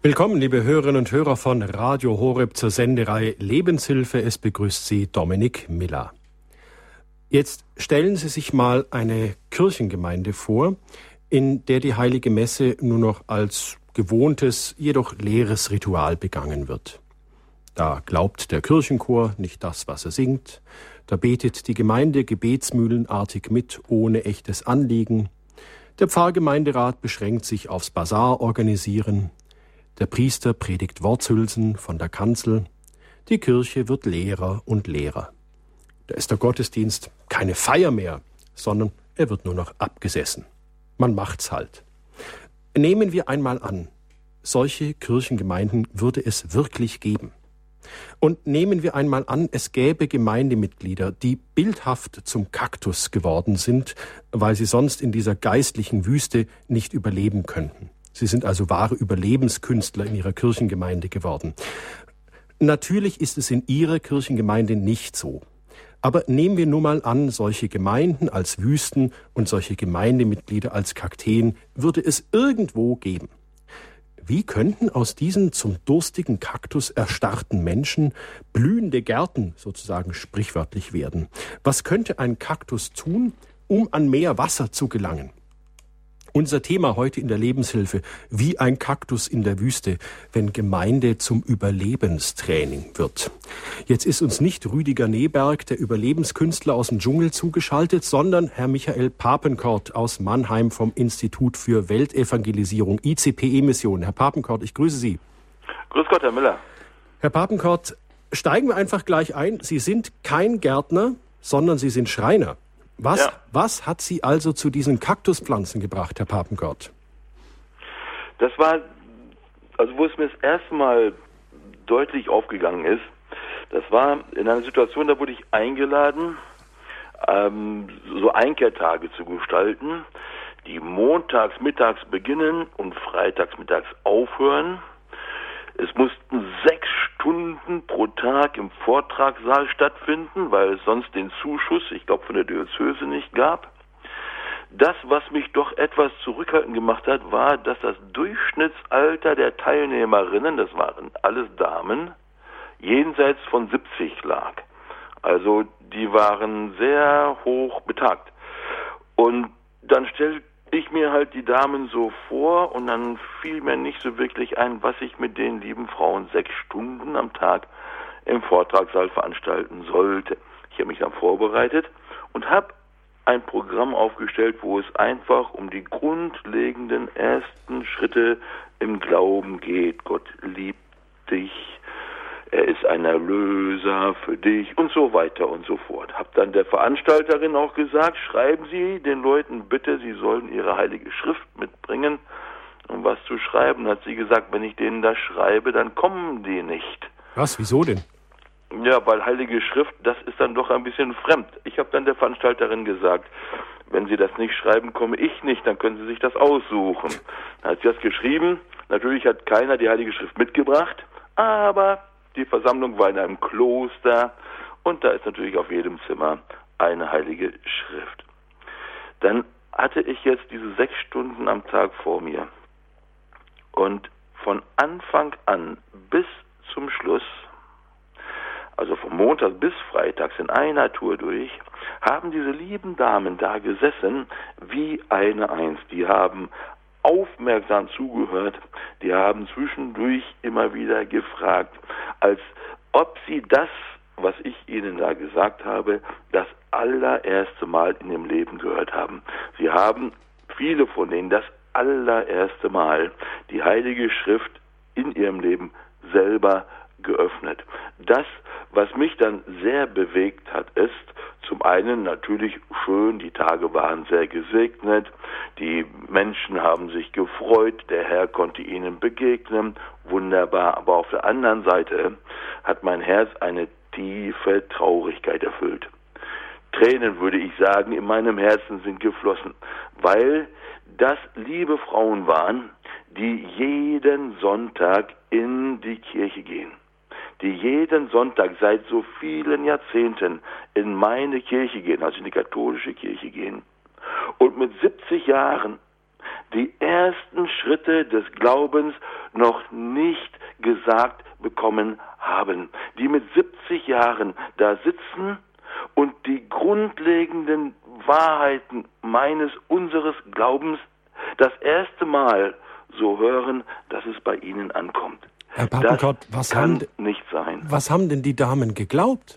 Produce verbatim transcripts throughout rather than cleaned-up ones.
Willkommen, liebe Hörerinnen und Hörer von Radio Horeb zur Sendereihe Lebenshilfe. Es begrüßt Sie Dominik Miller. Jetzt stellen Sie sich mal eine Kirchengemeinde vor, in der die Heilige Messe nur noch als gewohntes, jedoch leeres Ritual begangen wird. Da glaubt der Kirchenchor nicht das, was er singt. Da betet die Gemeinde gebetsmühlenartig mit, ohne echtes Anliegen. Der Pfarrgemeinderat beschränkt sich aufs Basar-Organisieren. Der Priester predigt Worthülsen von der Kanzel. Die Kirche wird leerer und leerer. Da ist der Gottesdienst keine Feier mehr, sondern er wird nur noch abgesessen. Man macht's halt. Nehmen wir einmal an, solche Kirchengemeinden würde es wirklich geben. Und nehmen wir einmal an, es gäbe Gemeindemitglieder, die bildhaft zum Kaktus geworden sind, weil sie sonst in dieser geistlichen Wüste nicht überleben könnten. Sie sind also wahre Überlebenskünstler in ihrer Kirchengemeinde geworden. Natürlich ist es in Ihrer Kirchengemeinde nicht so. Aber nehmen wir nur mal an, solche Gemeinden als Wüsten und solche Gemeindemitglieder als Kakteen würde es irgendwo geben. Wie könnten aus diesen zum durstigen Kaktus erstarrten Menschen blühende Gärten sozusagen sprichwörtlich werden? Was könnte ein Kaktus tun, um an mehr Wasser zu gelangen? Unser Thema heute in der Lebenshilfe, wie ein Kaktus in der Wüste, wenn Gemeinde zum Überlebenstraining wird. Jetzt ist uns nicht Rüdiger Neberg, der Überlebenskünstler aus dem Dschungel, zugeschaltet, sondern Herr Michael Papenkort aus Mannheim vom Institut für Weltevangelisierung, I C P E-Mission. Herr Papenkort, ich grüße Sie. Grüß Gott, Herr Müller. Herr Papenkort, steigen wir einfach gleich ein. Sie sind kein Gärtner, sondern Sie sind Schreiner. Was, ja. was hat Sie also zu diesen Kaktuspflanzen gebracht, Herr Papenkort? Das war, also wo es mir das erste Mal deutlich aufgegangen ist, das war in einer Situation, da wurde ich eingeladen, ähm, so Einkehrtage zu gestalten, die montags mittags beginnen und freitags mittags aufhören. Es mussten sechs Stunden pro Tag im Vortragssaal stattfinden, weil es sonst den Zuschuss, ich glaube, von der Diözese nicht gab. Das, was mich doch etwas zurückhaltend gemacht hat, war, dass das Durchschnittsalter der Teilnehmerinnen, das waren alles Damen, jenseits von siebzig lag. Also die waren sehr hoch betagt. Und dann stellte ich mir halt die Damen so vor und dann fiel mir nicht so wirklich ein, was ich mit den lieben Frauen sechs Stunden am Tag im Vortragssaal veranstalten sollte. Ich habe mich dann vorbereitet und habe ein Programm aufgestellt, wo es einfach um die grundlegenden ersten Schritte im Glauben geht. Gott liebt dich, er ist ein Erlöser für dich und so weiter und so fort. Hab dann der Veranstalterin auch gesagt, schreiben Sie den Leuten bitte, sie sollen ihre heilige Schrift mitbringen, um was zu schreiben. Hat sie gesagt, wenn ich denen das schreibe, dann kommen die nicht. Was, wieso denn? Ja, weil heilige Schrift, das ist dann doch ein bisschen fremd. Ich habe dann der Veranstalterin gesagt, wenn Sie das nicht schreiben, komme ich nicht, dann können Sie sich das aussuchen. Dann hat sie das geschrieben. Natürlich hat keiner die heilige Schrift mitgebracht, aber die Versammlung war in einem Kloster und da ist natürlich auf jedem Zimmer eine heilige Schrift. Dann hatte ich jetzt diese sechs Stunden am Tag vor mir und von Anfang an bis zum Schluss, also vom Montag bis Freitags in einer Tour durch, haben diese lieben Damen da gesessen wie eine Eins. Die haben aufmerksam zugehört, die haben zwischendurch immer wieder gefragt, als ob sie das, was ich ihnen da gesagt habe, das allererste Mal in ihrem Leben gehört haben. Sie haben, viele von denen, das allererste Mal die Heilige Schrift in ihrem Leben selber geöffnet. Das, was mich dann sehr bewegt hat, ist zum einen natürlich schön, die Tage waren sehr gesegnet, die Menschen haben sich gefreut, der Herr konnte ihnen begegnen, wunderbar, aber auf der anderen Seite hat mein Herz eine tiefe Traurigkeit erfüllt. Tränen, würde ich sagen, in meinem Herzen sind geflossen, weil das liebe Frauen waren, die jeden Sonntag in die Kirche gehen, die jeden Sonntag seit so vielen Jahrzehnten in meine Kirche gehen, also in die katholische Kirche gehen und mit siebzig Jahren die ersten Schritte des Glaubens noch nicht gesagt bekommen haben, die mit siebzig Jahren da sitzen und die grundlegenden Wahrheiten meines, unseres Glaubens das erste Mal so hören, dass es bei ihnen ankommt. Herr Papenkort, was kann haben, nicht sein. Was haben denn die Damen geglaubt?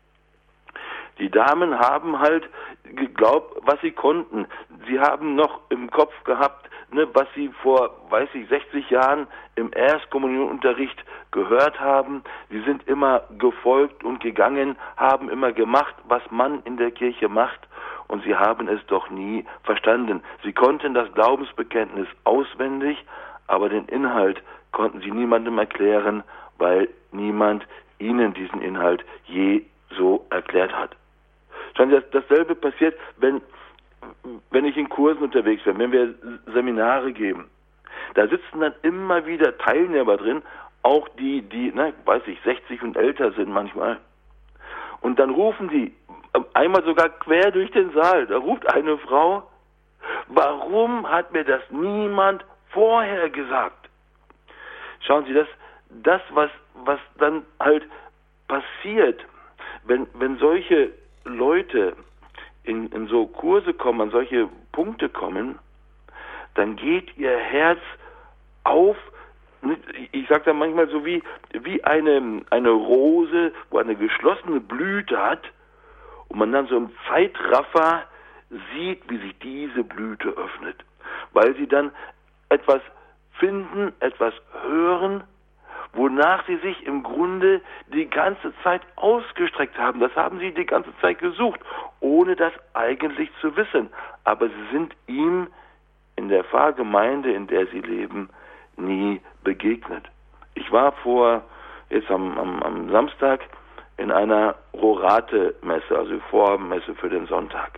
Die Damen haben halt geglaubt, was sie konnten. Sie haben noch im Kopf gehabt, ne, was sie vor, weiß ich, sechzig Jahren im Erstkommunionunterricht gehört haben. Sie sind immer gefolgt und gegangen, haben immer gemacht, was man in der Kirche macht. Und sie haben es doch nie verstanden. Sie konnten das Glaubensbekenntnis auswendig, aber den Inhalt konnten sie niemandem erklären, weil niemand ihnen diesen Inhalt je so erklärt hat. Schauen Sie, dasselbe passiert, wenn, wenn ich in Kursen unterwegs bin, wenn wir Seminare geben. Da sitzen dann immer wieder Teilnehmer drin, auch die, die, ne, weiß ich, sechzig und älter sind manchmal. Und dann rufen die, einmal sogar quer durch den Saal, da ruft eine Frau, warum hat mir das niemand vorher gesagt? Schauen Sie, das, das was, was dann halt passiert, wenn, wenn solche Leute in, in so Kurse kommen, an solche Punkte kommen, dann geht ihr Herz auf, ich sage da manchmal so wie, wie eine, eine Rose, wo eine geschlossene Blüte hat und man dann so im Zeitraffer sieht, wie sich diese Blüte öffnet, weil sie dann etwas finden, etwas hören, wonach sie sich im Grunde die ganze Zeit ausgestreckt haben. Das haben sie die ganze Zeit gesucht, ohne das eigentlich zu wissen. Aber sie sind ihm in der Pfarrgemeinde, in der sie leben, nie begegnet. Ich war vor, jetzt am, am, am Samstag, in einer Rorate-Messe, also Vormesse für den Sonntag.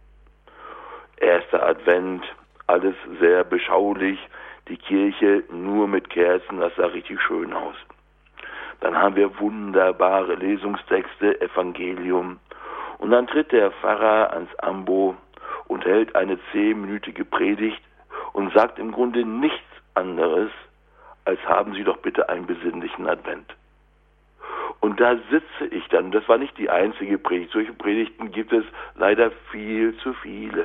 Erster Advent, alles sehr beschaulich, die Kirche nur mit Kerzen, das sah richtig schön aus. Dann haben wir wunderbare Lesungstexte, Evangelium. Und dann tritt der Pfarrer ans Ambo und hält eine zehnminütige Predigt und sagt im Grunde nichts anderes, als haben Sie doch bitte einen besinnlichen Advent. Und da sitze ich dann, das war nicht die einzige Predigt, solche Predigten gibt es leider viel zu viele.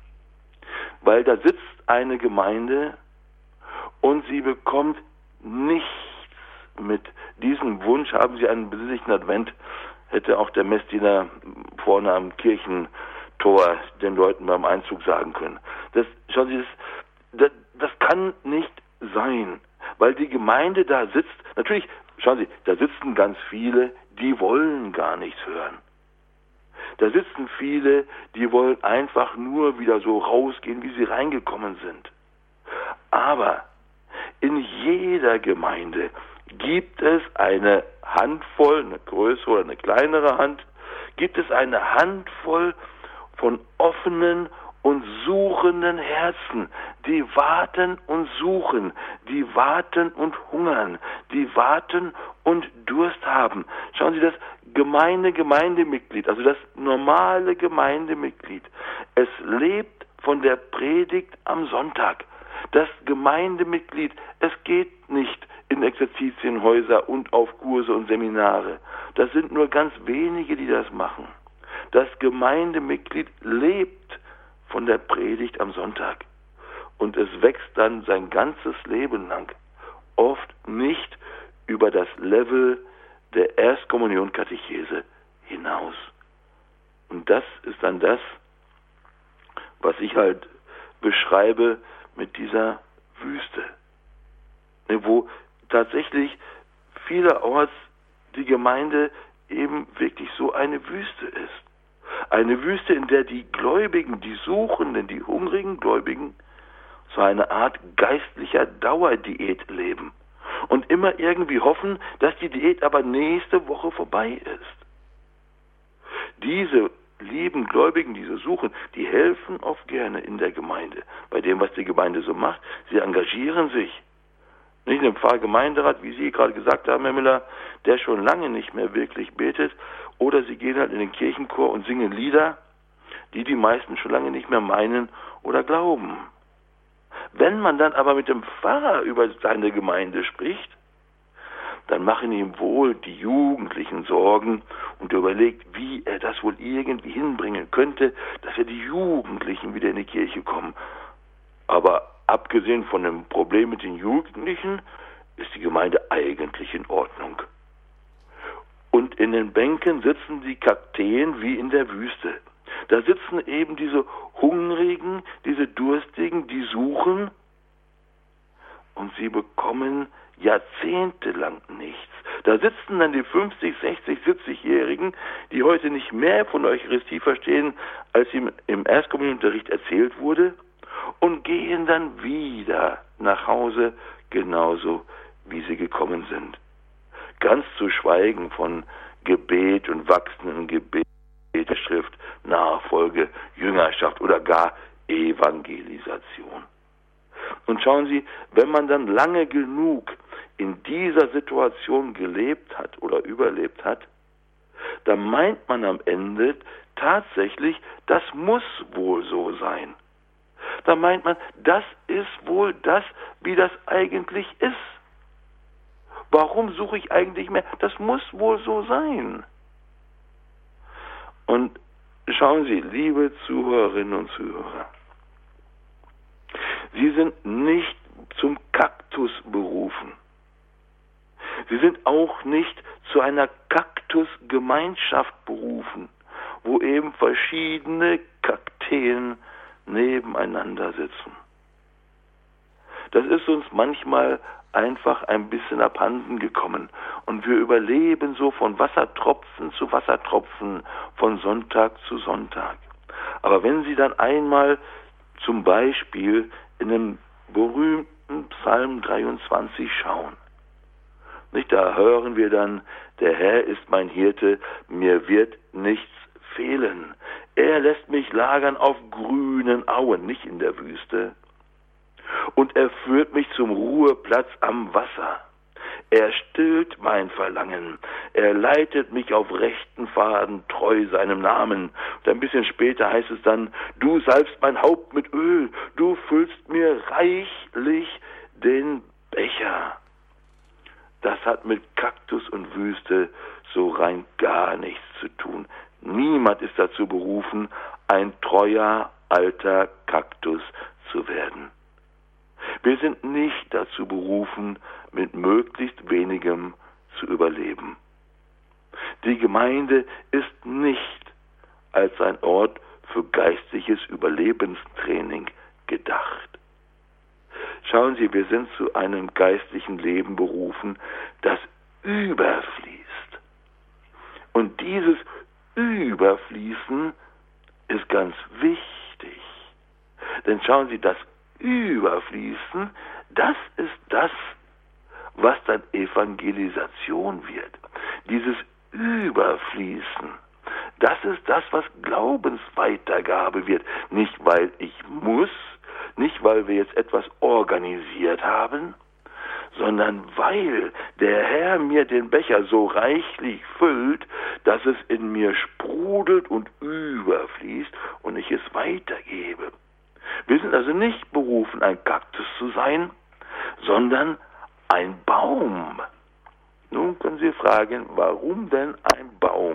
Weil da sitzt eine Gemeinde und sie bekommt nichts mit. Diesem Wunsch, haben sie einen besinnlichen Advent, hätte auch der Messdiener vorne am Kirchentor den Leuten beim Einzug sagen können. Das, schauen Sie, das, das, das kann nicht sein, weil die Gemeinde da sitzt, natürlich, schauen Sie, da sitzen ganz viele, die wollen gar nichts hören. Da sitzen viele, die wollen einfach nur wieder so rausgehen, wie sie reingekommen sind. Aber in jeder Gemeinde gibt es eine Handvoll, eine größere oder eine kleinere Hand, gibt es eine Handvoll von offenen und suchenden Herzen, die warten und suchen, die warten und hungern, die warten und Durst haben. Schauen Sie, das gemeine Gemeindemitglied, also das normale Gemeindemitglied, es lebt von der Predigt am Sonntag. Das Gemeindemitglied, es geht nicht in Exerzitienhäuser und auf Kurse und Seminare. Das sind nur ganz wenige, die das machen. Das Gemeindemitglied lebt von der Predigt am Sonntag. Und es wächst dann sein ganzes Leben lang oft nicht über das Level der Erstkommunion-Katechese hinaus. Und das ist dann das, was ich halt beschreibe mit dieser Wüste, wo tatsächlich vielerorts die Gemeinde eben wirklich so eine Wüste ist. Eine Wüste, in der die Gläubigen, die Suchenden, die hungrigen Gläubigen so eine Art geistlicher Dauerdiät leben und immer irgendwie hoffen, dass die Diät aber nächste Woche vorbei ist. Diese lieben Gläubigen, diese suchen, die helfen oft gerne in der Gemeinde, bei dem, was die Gemeinde so macht. Sie engagieren sich. Nicht in dem Pfarrgemeinderat, wie Sie gerade gesagt haben, Herr Müller, der schon lange nicht mehr wirklich betet, oder sie gehen halt in den Kirchenchor und singen Lieder, die die meisten schon lange nicht mehr meinen oder glauben. Wenn man dann aber mit dem Pfarrer über seine Gemeinde spricht, dann machen ihm wohl die Jugendlichen Sorgen und er überlegt, wie er das wohl irgendwie hinbringen könnte, dass ja die Jugendlichen wieder in die Kirche kommen. Aber abgesehen von dem Problem mit den Jugendlichen ist die Gemeinde eigentlich in Ordnung. Und in den Bänken sitzen die Kakteen wie in der Wüste. Da sitzen eben diese Hungrigen, diese Durstigen, die suchen und sie bekommen jahrzehntelang nichts. Da sitzen dann die fünfzig, sechzig, siebzigjährigen, die heute nicht mehr von der Eucharistie verstehen, als ihm im Erstkommunionunterricht erzählt wurde, und gehen dann wieder nach Hause, genauso wie sie gekommen sind. Ganz zu schweigen von Gebet und wachsenden Gebet, Schrift, Nachfolge, Jüngerschaft oder gar Evangelisation. Und schauen Sie, wenn man dann lange genug in dieser Situation gelebt hat oder überlebt hat, dann meint man am Ende tatsächlich, das muss wohl so sein. Da meint man, das ist wohl das, wie das eigentlich ist. Warum suche ich eigentlich mehr? Das muss wohl so sein. Und schauen Sie, liebe Zuhörerinnen und Zuhörer, Sie sind nicht zum Kaktus berufen. Sie sind auch nicht zu einer Kaktusgemeinschaft berufen, wo eben verschiedene Kakteen nebeneinander sitzen. Das ist uns manchmal einfach ein bisschen abhanden gekommen und wir überleben so von Wassertropfen zu Wassertropfen, von Sonntag zu Sonntag. Aber wenn Sie dann einmal zum Beispiel in dem berühmten Psalm dreiundzwanzig schauen, nicht, da hören wir dann, der Herr ist mein Hirte, mir wird nichts fehlen. Er lässt mich lagern auf grünen Auen, nicht in der Wüste. Und er führt mich zum Ruheplatz am Wasser. Er stillt mein Verlangen. Er leitet mich auf rechten Pfaden, treu seinem Namen. Und ein bisschen später heißt es dann, du salbst mein Haupt mit Öl, du füllst mir reichlich den Becher. Das hat mit Kaktus und Wüste so rein gar nichts zu tun. Niemand ist dazu berufen, ein treuer alter Kaktus zu werden. Wir sind nicht dazu berufen, mit möglichst wenigem zu überleben. Die Gemeinde ist nicht als ein Ort für geistliches Überlebenstraining gedacht. Schauen Sie, wir sind zu einem geistlichen Leben berufen, das überfließt. Und dieses Überfließen ist ganz wichtig. Denn schauen Sie, das Überfließen, das ist das, was dann Evangelisation wird. Dieses Überfließen, das ist das, was Glaubensweitergabe wird. Nicht, weil ich muss, nicht, weil wir jetzt etwas organisiert haben, sondern weil der Herr mir den Becher so reichlich füllt, dass es in mir sprudelt und überfließt und ich es weitergebe. Wir sind also nicht berufen, ein Kaktus zu sein, sondern ein Baum. Nun können Sie fragen, warum denn ein Baum?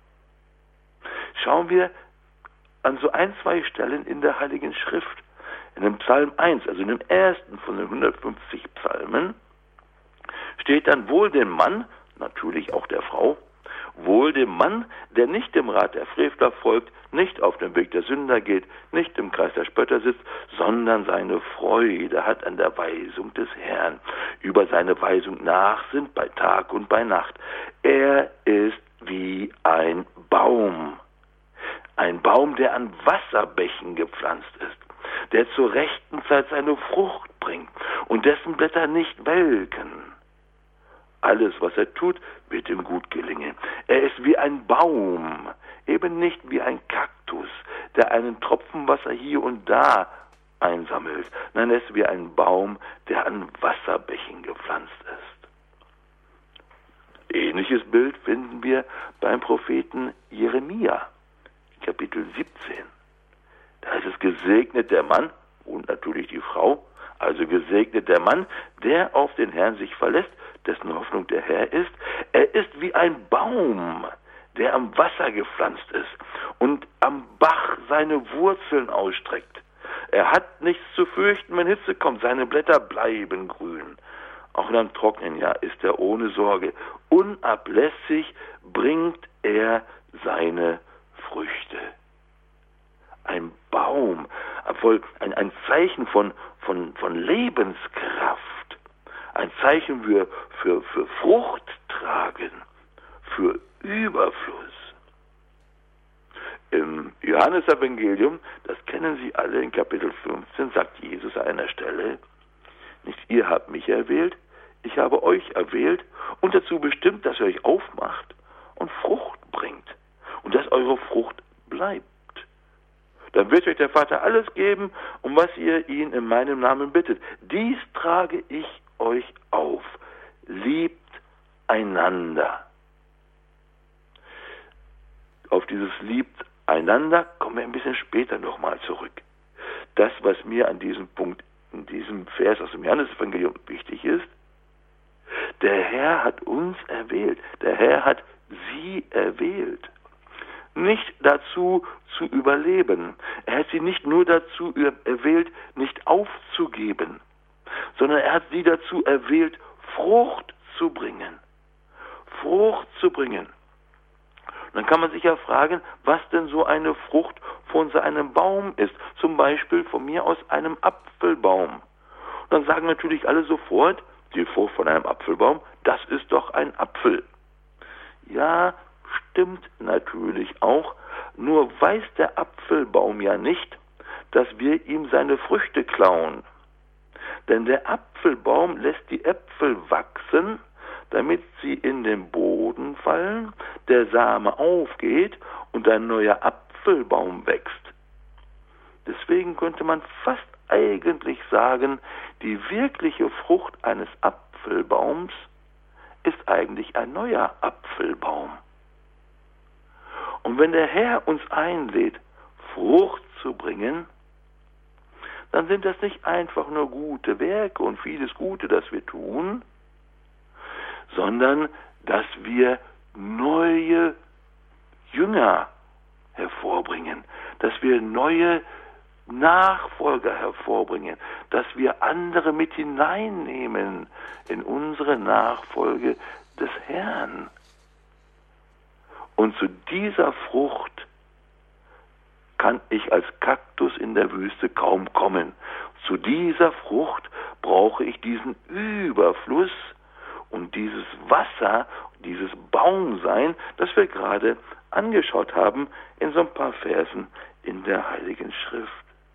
Schauen wir an so ein, zwei Stellen in der Heiligen Schrift. In dem Psalm eins, also in dem ersten von den hundertfünfzig Psalmen, steht dann wohl dem Mann, natürlich auch der Frau, wohl dem Mann, der nicht dem Rat der Frevler folgt, nicht auf dem Weg der Sünder geht, nicht im Kreis der Spötter sitzt, sondern seine Freude hat an der Weisung des Herrn, über seine Weisung nachsinnt bei Tag und bei Nacht. Er ist wie ein Baum, ein Baum, der an Wasserbächen gepflanzt ist, der zur rechten Zeit seine Frucht bringt und dessen Blätter nicht welken. Alles, was er tut, wird ihm gut gelingen. Er ist wie ein Baum, eben nicht wie ein Kaktus, der einen Tropfen Wasser hier und da einsammelt. Nein, er ist wie ein Baum, der an Wasserbächen gepflanzt ist. Ähnliches Bild finden wir beim Propheten Jeremia, Kapitel siebzehn. Da ist es gesegnet der Mann und natürlich die Frau, also gesegnet der Mann, der auf den Herrn sich verlässt, dessen Hoffnung der Herr ist. Er ist wie ein Baum, der am Wasser gepflanzt ist und am Bach seine Wurzeln ausstreckt. Er hat nichts zu fürchten, wenn Hitze kommt. Seine Blätter bleiben grün. Auch in einem trockenen Jahr ist er ohne Sorge. Unablässig bringt er seine Früchte. Ein Baum, obwohl ein, ein Zeichen von, von, von Lebenskraft, ein Zeichen für, für, für Frucht tragen, für Überfluss. Im Johannesevangelium, das kennen Sie alle, in Kapitel fünfzehn, sagt Jesus an einer Stelle, nicht ihr habt mich erwählt, ich habe euch erwählt und dazu bestimmt, dass ihr euch aufmacht und Frucht bringt und dass eure Frucht bleibt. Dann wird euch der Vater alles geben, um was ihr ihn in meinem Namen bittet. Dies trage ich euch auf. Liebt einander. Auf dieses liebt einander kommen wir ein bisschen später nochmal zurück. Das, was mir an diesem Punkt, in diesem Vers aus dem Johannesevangelium wichtig ist, der Herr hat uns erwählt. Der Herr hat sie erwählt. Nicht dazu zu überleben. Er hat sie nicht nur dazu erwählt, nicht aufzugeben, sondern er hat sie dazu erwählt, Frucht zu bringen. Frucht zu bringen. Und dann kann man sich ja fragen, was denn so eine Frucht von so einem Baum ist. Zum Beispiel von mir aus einem Apfelbaum. Und dann sagen natürlich alle sofort, die Frucht von einem Apfelbaum, das ist doch ein Apfel. Ja, stimmt natürlich auch, nur weiß der Apfelbaum ja nicht, dass wir ihm seine Früchte klauen. Denn der Apfelbaum lässt die Äpfel wachsen, damit sie in den Boden fallen, der Same aufgeht und ein neuer Apfelbaum wächst. Deswegen könnte man fast eigentlich sagen, die wirkliche Frucht eines Apfelbaums ist eigentlich ein neuer Apfelbaum. Und wenn der Herr uns einlädt, Frucht zu bringen, dann sind das nicht einfach nur gute Werke und vieles Gute, das wir tun, sondern dass wir neue Jünger hervorbringen, dass wir neue Nachfolger hervorbringen, dass wir andere mit hineinnehmen in unsere Nachfolge des Herrn. Und zu dieser Frucht kann ich als Kaktus in der Wüste kaum kommen. Zu dieser Frucht brauche ich diesen Überfluss und dieses Wasser, dieses Baumsein, das wir gerade angeschaut haben in so ein paar Versen in der Heiligen Schrift.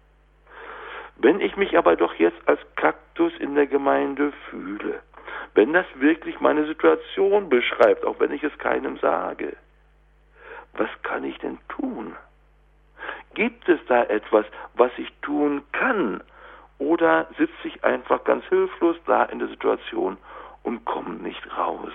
Wenn ich mich aber doch jetzt als Kaktus in der Gemeinde fühle, wenn das wirklich meine Situation beschreibt, auch wenn ich es keinem sage, was kann ich denn tun? Gibt es da etwas, was ich tun kann? Oder sitze ich einfach ganz hilflos da in der Situation und komme nicht raus?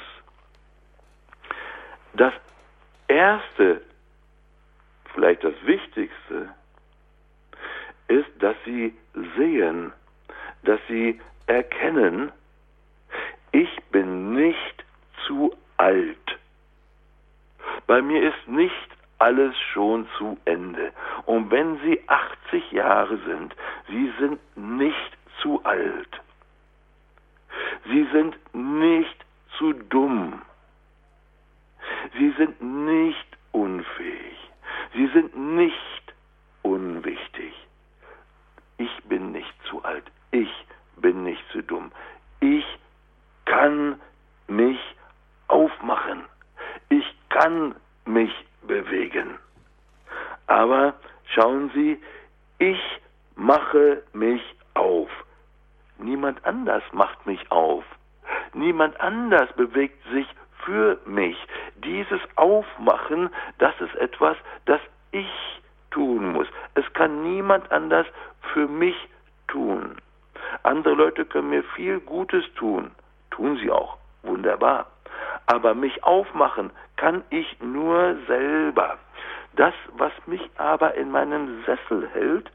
Das Erste, vielleicht das Wichtigste, ist, dass Sie sehen, dass Sie erkennen, ich bin nicht zu alt. Bei mir ist nicht alles schon zu Ende. Und wenn Sie achtzig Jahre sind, Sie sind nicht zu alt. Sie sind nicht zu dumm. Sie sind nicht unfähig. Sie sind nicht unwichtig. Ich bin nicht zu alt. Ich bin nicht zu dumm. Ich kann mich aufmachen. Ich kann mich bewegen. Aber schauen Sie, ich mache mich auf. Niemand anders macht mich auf. Niemand anders bewegt sich für mich. Dieses Aufmachen, das ist etwas, das ich tun muss. Es kann niemand anders für mich tun. Andere Leute können mir viel Gutes tun. Tun sie auch. Wunderbar. Aber mich aufmachen kann ich nur selber. Das, was mich aber in meinem Sessel hält,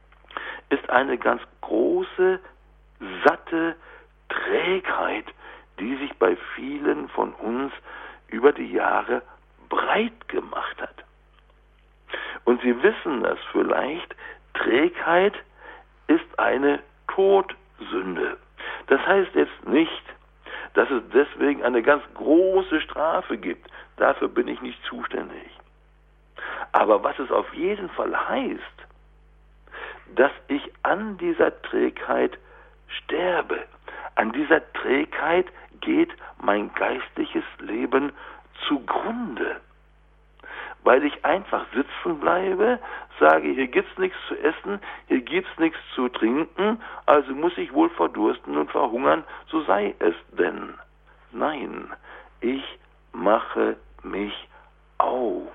ist eine ganz große, satte Trägheit, die sich bei vielen von uns über die Jahre breit gemacht hat. Und Sie wissen das vielleicht, Trägheit ist eine Todsünde. Das heißt jetzt nicht, dass es deswegen eine ganz große Strafe gibt. Dafür bin ich nicht zuständig. Aber was es auf jeden Fall heißt, dass ich an dieser Trägheit sterbe. An dieser Trägheit geht mein geistliches Leben zugrunde. Weil ich einfach sitzen bleibe, sage, hier gibt's nichts zu essen, hier gibt's nichts zu trinken, also muss ich wohl verdursten und verhungern, so sei es denn. Nein, ich mache mich auf.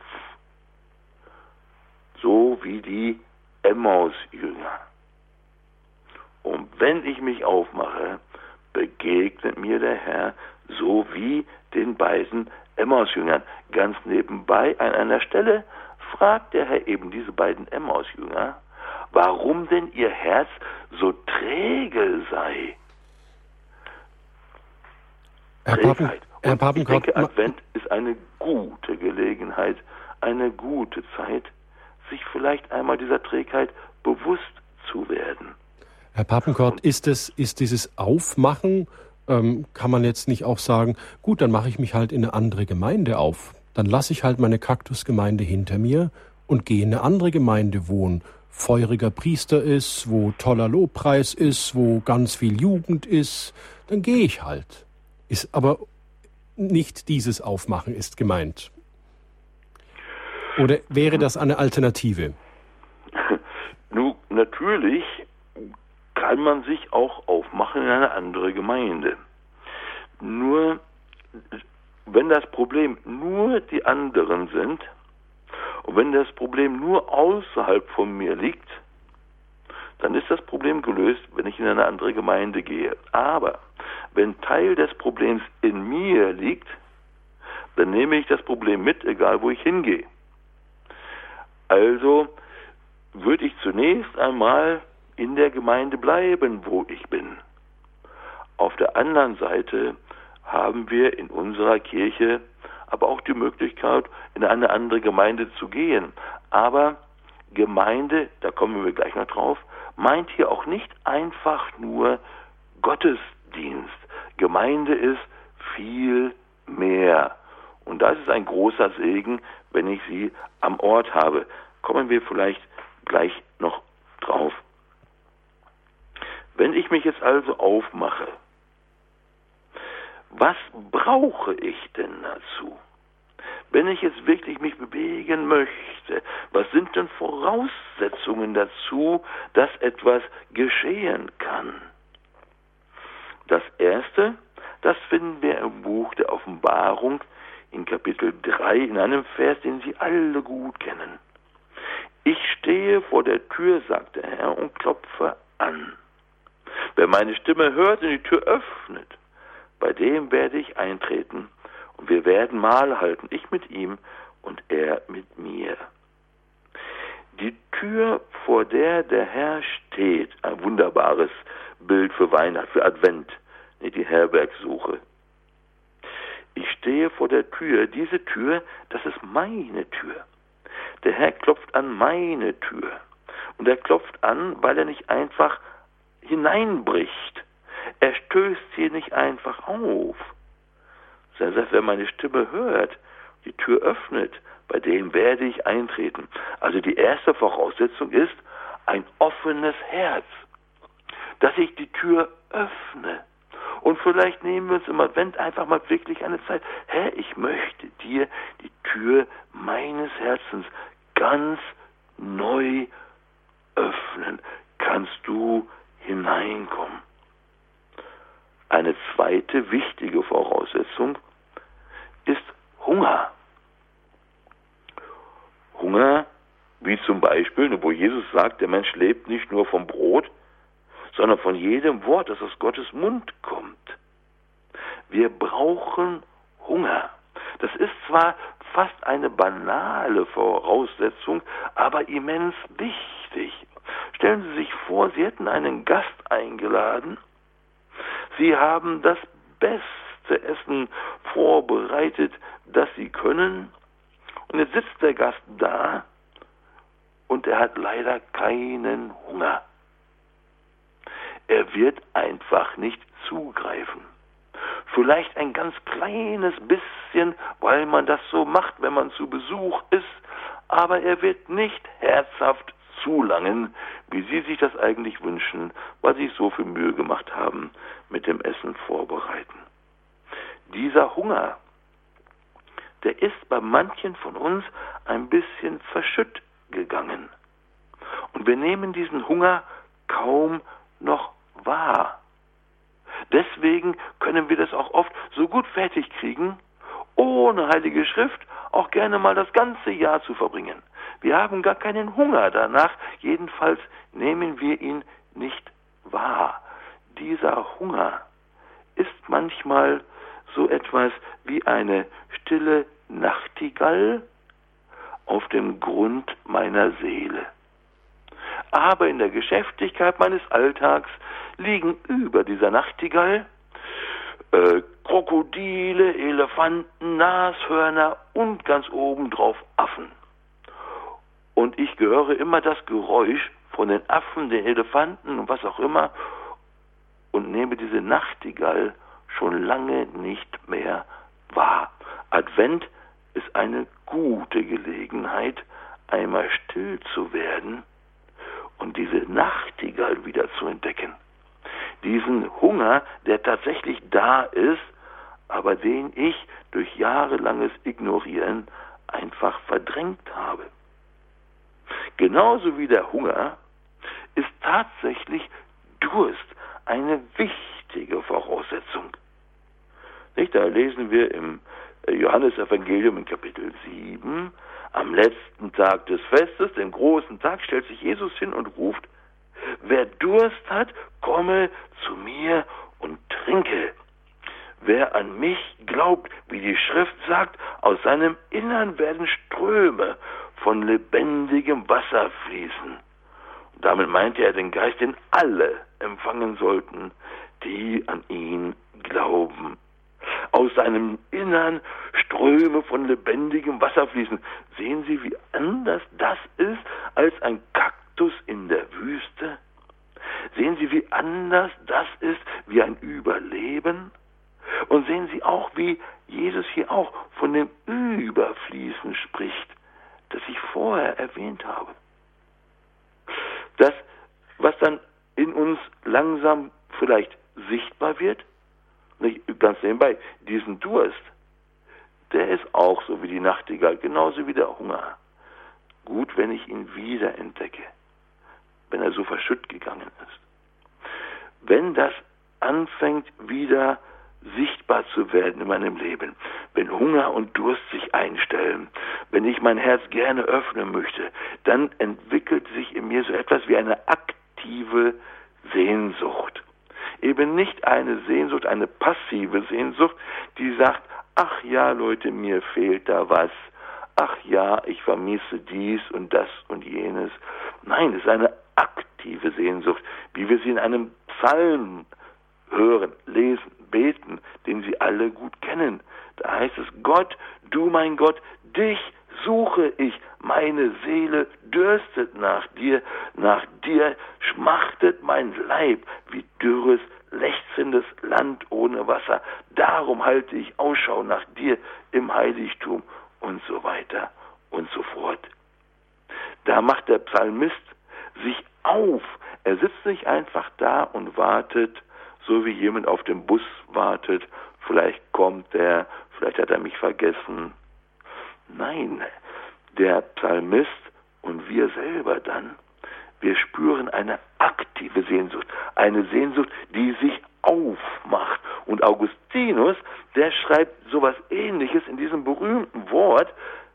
So wie die Emmaus-Jünger. Und wenn ich mich aufmache, begegnet mir der Herr so wie den beiden Emmaus-Jüngern. Ganz nebenbei an einer Stelle fragt der Herr eben diese beiden Emmaus-Jünger, warum denn ihr Herz so träge sei. Herr Trägheit. Und Herr ich denke, Advent ist eine gute Gelegenheit, eine gute Zeit, sich vielleicht einmal dieser Trägheit bewusst zu werden. Herr Papenkort, ist es, ist dieses Aufmachen, ähm, kann man jetzt nicht auch sagen, gut, dann mache ich mich halt in eine andere Gemeinde auf. Dann lasse ich halt meine Kaktusgemeinde hinter mir und gehe in eine andere Gemeinde, wo ein feuriger Priester ist, wo toller Lobpreis ist, wo ganz viel Jugend ist. Dann gehe ich halt. Ist aber nicht dieses Aufmachen ist gemeint. Oder wäre das eine Alternative? Nun, natürlich kann man sich auch aufmachen in eine andere Gemeinde. Nur, wenn das Problem nur die anderen sind und wenn das Problem nur außerhalb von mir liegt, dann ist das Problem gelöst, wenn ich in eine andere Gemeinde gehe. Aber wenn Teil des Problems in mir liegt, dann nehme ich das Problem mit, egal wo ich hingehe. Also würde ich zunächst einmal in der Gemeinde bleiben, wo ich bin. Auf der anderen Seite haben wir in unserer Kirche aber auch die Möglichkeit, in eine andere Gemeinde zu gehen. Aber Gemeinde, da kommen wir gleich noch drauf, meint hier auch nicht einfach nur Gottesdienst. Gemeinde ist viel mehr. Und das ist ein großer Segen, wenn ich sie am Ort habe. Kommen wir vielleicht gleich noch drauf. Wenn ich mich jetzt also aufmache, was brauche ich denn dazu? Wenn ich jetzt wirklich mich bewegen möchte, was sind denn Voraussetzungen dazu, dass etwas geschehen kann? Das Erste, das finden wir im Buch der Offenbarung in Kapitel drei in einem Vers, den Sie alle gut kennen. Ich stehe vor der Tür, sagt der Herr, und klopfe an. Wer meine Stimme hört und die Tür öffnet, bei dem werde ich eintreten und wir werden Mahl halten, ich mit ihm und er mit mir. Die Tür, vor der der Herr steht, ein wunderbares Bild für Weihnachten, für Advent, die Herbergsuche. Ich stehe vor der Tür, diese Tür, das ist meine Tür. Der Herr klopft an meine Tür und er klopft an, weil er nicht einfach hineinbricht. Er stößt hier nicht einfach auf. Er sagt, wer meine Stimme hört, die Tür öffnet, bei dem werde ich eintreten. Also die erste Voraussetzung ist ein offenes Herz, dass ich die Tür öffne. Und vielleicht nehmen wir uns im Advent einfach mal wirklich eine Zeit. Herr, ich möchte dir die Tür meines Herzens ganz neu öffnen. Kannst du hineinkommen? Eine zweite wichtige Voraussetzung ist Hunger. Hunger, wie zum Beispiel, wo Jesus sagt, der Mensch lebt nicht nur vom Brot, sondern von jedem Wort, das aus Gottes Mund kommt. Wir brauchen Hunger. Das ist zwar fast eine banale Voraussetzung, aber immens wichtig. Stellen Sie sich vor, Sie hätten einen Gast eingeladen. Sie haben das Beste beste Essen vorbereitet, das sie können. Und jetzt sitzt der Gast da und er hat leider keinen Hunger. Er wird einfach nicht zugreifen. Vielleicht ein ganz kleines bisschen, weil man das so macht, wenn man zu Besuch ist, aber er wird nicht herzhaft zulangen, wie Sie sich das eigentlich wünschen, weil Sie sich so viel Mühe gemacht haben mit dem Essen vorbereiten. Dieser Hunger, der ist bei manchen von uns ein bisschen verschütt gegangen. Und wir nehmen diesen Hunger kaum noch wahr. Deswegen können wir das auch oft so gut fertig kriegen, ohne Heilige Schrift auch gerne mal das ganze Jahr zu verbringen. Wir haben gar keinen Hunger danach, jedenfalls nehmen wir ihn nicht wahr. Dieser Hunger ist manchmal so etwas wie eine stille Nachtigall auf dem Grund meiner Seele. Aber in der Geschäftigkeit meines Alltags liegen über dieser Nachtigall äh, Krokodile, Elefanten, Nashörner und ganz obendrauf Affen. Und ich höre immer das Geräusch von den Affen, den Elefanten und was auch immer und nehme diese Nachtigall schon lange nicht mehr wahr. Advent ist eine gute Gelegenheit, einmal still zu werden und diese Nachtigall wieder zu entdecken. Diesen Hunger, der tatsächlich da ist, aber den ich durch jahrelanges Ignorieren einfach verdrängt habe. Genauso wie der Hunger ist tatsächlich Durst eine wichtige Voraussetzung. Nicht? Da lesen wir im Johannesevangelium in Kapitel sieben, am letzten Tag des Festes, dem großen Tag, stellt sich Jesus hin und ruft: Wer Durst hat, komme zu mir und trinke. Wer an mich glaubt, wie die Schrift sagt, aus seinem Innern werden Ströme von lebendigem Wasser fließen. Und damit meinte er den Geist, den alle empfangen sollten, die an ihn glauben. Aus seinem Innern Ströme von lebendigem Wasser fließen. Sehen Sie, wie anders das ist als ein Kaktus in der Wüste? Sehen Sie, wie anders das ist wie ein Überleben? Und sehen Sie auch, wie Jesus hier auch von dem Überfließen spricht, das ich vorher erwähnt habe. Das, was dann in uns langsam vielleicht sichtbar wird, nicht ganz nebenbei, diesen Durst, der ist auch so wie die Nachtigall, genauso wie der Hunger. Gut, wenn ich ihn wieder entdecke, wenn er so verschütt gegangen ist. Wenn das anfängt, wieder sichtbar zu werden in meinem Leben, wenn Hunger und Durst sich einstellen, wenn ich mein Herz gerne öffnen möchte, dann entwickelt sich in mir so etwas wie eine aktive Sehnsucht. Eben nicht eine Sehnsucht, eine passive Sehnsucht, die sagt, ach ja, Leute, mir fehlt da was. Ach ja, ich vermisse dies und das und jenes. Nein, es ist eine aktive Sehnsucht, wie wir sie in einem Psalm hören, lesen, beten, den Sie alle gut kennen. Da heißt es: Gott, du mein Gott, dich suche ich, meine Seele dürstet nach dir, nach dir schmachtet mein Leib wie dürres, lechzendes Land ohne Wasser. Darum halte ich Ausschau nach dir im Heiligtum und so weiter und so fort. Da macht der Psalmist sich auf. Er sitzt nicht einfach da und wartet, so wie jemand auf den Bus wartet. Vielleicht kommt er, vielleicht hat er mich vergessen. Nein, der Psalmist und wir selber dann, wir spüren eine aktive Sehnsucht, eine Sehnsucht, die sich aufmacht. Und Augustinus, der schreibt sowas Ähnliches in diesem berühmten Wort: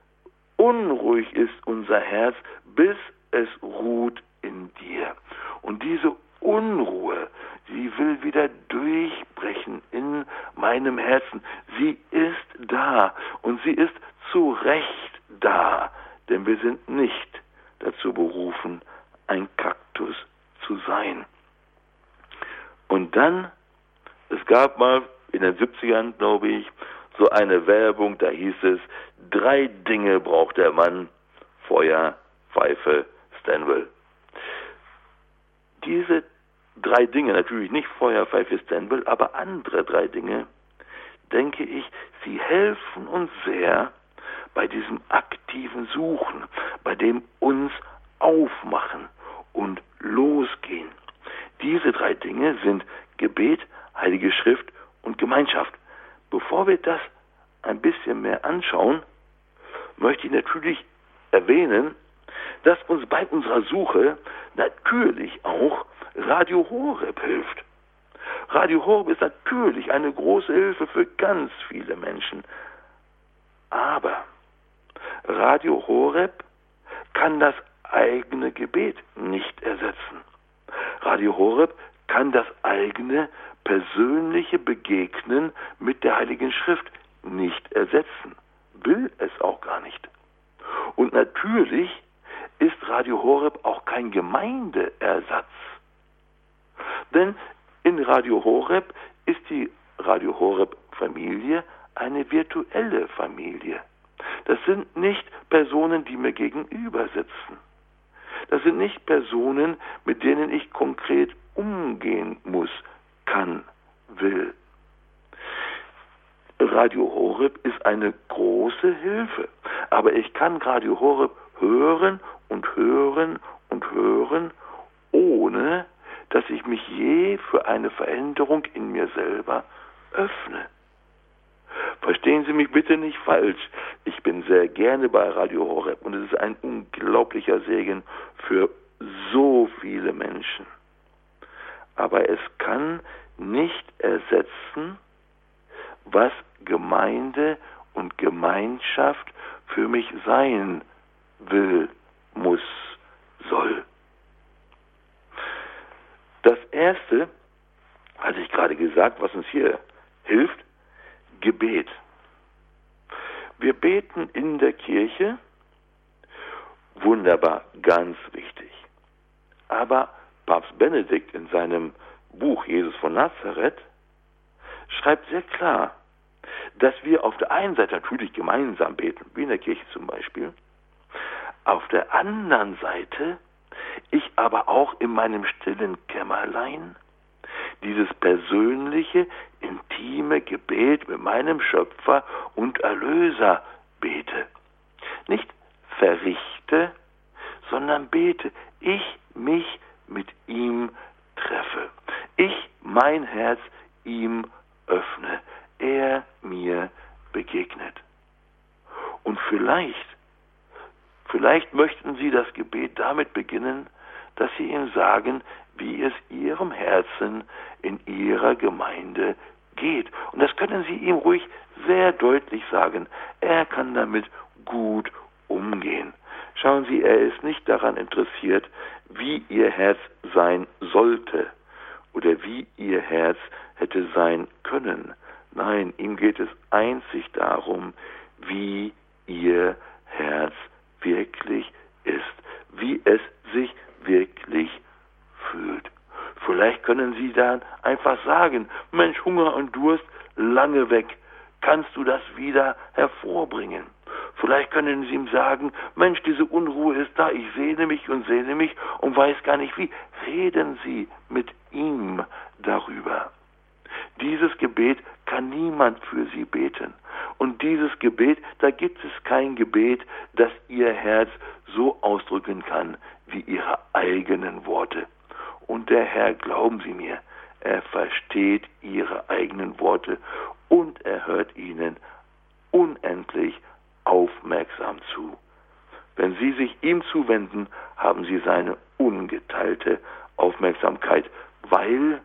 Unruhig ist unser Herz, bis es ruht in dir. Und diese Unruhe, sie will wieder durchbrechen in meinem Herzen. Sie ist da und sie ist zu Recht da, denn wir sind nicht dazu berufen, ein Kaktus zu sein. Und dann, es gab mal in den siebzigern, glaube ich, so eine Werbung, da hieß es, drei Dinge braucht der Mann, Feuer, Pfeife, Stanwell. Diese drei Dinge, natürlich nicht Feuer, Pfeife, Stanwell, aber andere drei Dinge, denke ich, sie helfen uns sehr bei diesem aktiven Suchen, bei dem uns aufmachen und losgehen. Diese drei Dinge sind Gebet, Heilige Schrift und Gemeinschaft. Bevor wir das ein bisschen mehr anschauen, möchte ich natürlich erwähnen, dass uns bei unserer Suche natürlich auch Radio Horeb hilft. Radio Horeb ist natürlich eine große Hilfe für ganz viele Menschen. Aber Radio Horeb kann das eigene Gebet nicht ersetzen. Radio Horeb kann das eigene persönliche Begegnen mit der Heiligen Schrift nicht ersetzen, will es auch gar nicht. Und natürlich ist Radio Horeb auch kein Gemeindeersatz. Denn in Radio Horeb ist die Radio Horeb Familie eine virtuelle Familie. Das sind nicht Personen, die mir gegenüber sitzen. Das sind nicht Personen, mit denen ich konkret umgehen muss, kann, will. Radio Horeb ist eine große Hilfe, aber ich kann Radio Horeb hören und hören und hören, ohne dass ich mich je für eine Veränderung in mir selber öffne. Verstehen Sie mich bitte nicht falsch. Ich bin sehr gerne bei Radio Horeb und es ist ein unglaublicher Segen für so viele Menschen. Aber es kann nicht ersetzen, was Gemeinde und Gemeinschaft für mich sein will, muss, soll. Das Erste, hatte ich gerade gesagt, was uns hier hilft, Gebet. Wir beten in der Kirche, wunderbar, ganz wichtig. Aber Papst Benedikt in seinem Buch Jesus von Nazareth schreibt sehr klar, dass wir auf der einen Seite natürlich gemeinsam beten, wie in der Kirche zum Beispiel, auf der anderen Seite ich aber auch in meinem stillen Kämmerlein dieses persönliche, intime Gebet mit meinem Schöpfer und Erlöser bete. Nicht verrichte, sondern bete. Ich mich mit ihm treffe. Ich mein Herz ihm öffne. Er mir begegnet. Und vielleicht, vielleicht möchten Sie das Gebet damit beginnen, dass Sie ihm sagen, wie es Ihrem Herzen in Ihrer Gemeinde geht. Und das können Sie ihm ruhig sehr deutlich sagen. Er kann damit gut umgehen. Schauen Sie, er ist nicht daran interessiert, wie Ihr Herz sein sollte oder wie Ihr Herz hätte sein können. Nein, ihm geht es einzig darum, wie Ihr Herz wirklich ist, wie es sich wirklich fühlt. Vielleicht können Sie dann einfach sagen, Mensch, Hunger und Durst, lange weg, kannst du das wieder hervorbringen? Vielleicht können Sie ihm sagen, Mensch, diese Unruhe ist da, ich sehne mich und sehne mich und weiß gar nicht wie. Reden Sie mit ihm darüber. Dieses Gebet kann niemand für Sie beten. Und dieses Gebet, da gibt es kein Gebet, das Ihr Herz so ausdrücken kann wie Ihre eigenen Worte. Und der Herr, glauben Sie mir, er versteht Ihre eigenen Worte und er hört Ihnen unendlich aufmerksam zu. Wenn Sie sich ihm zuwenden, haben Sie seine ungeteilte Aufmerksamkeit, weil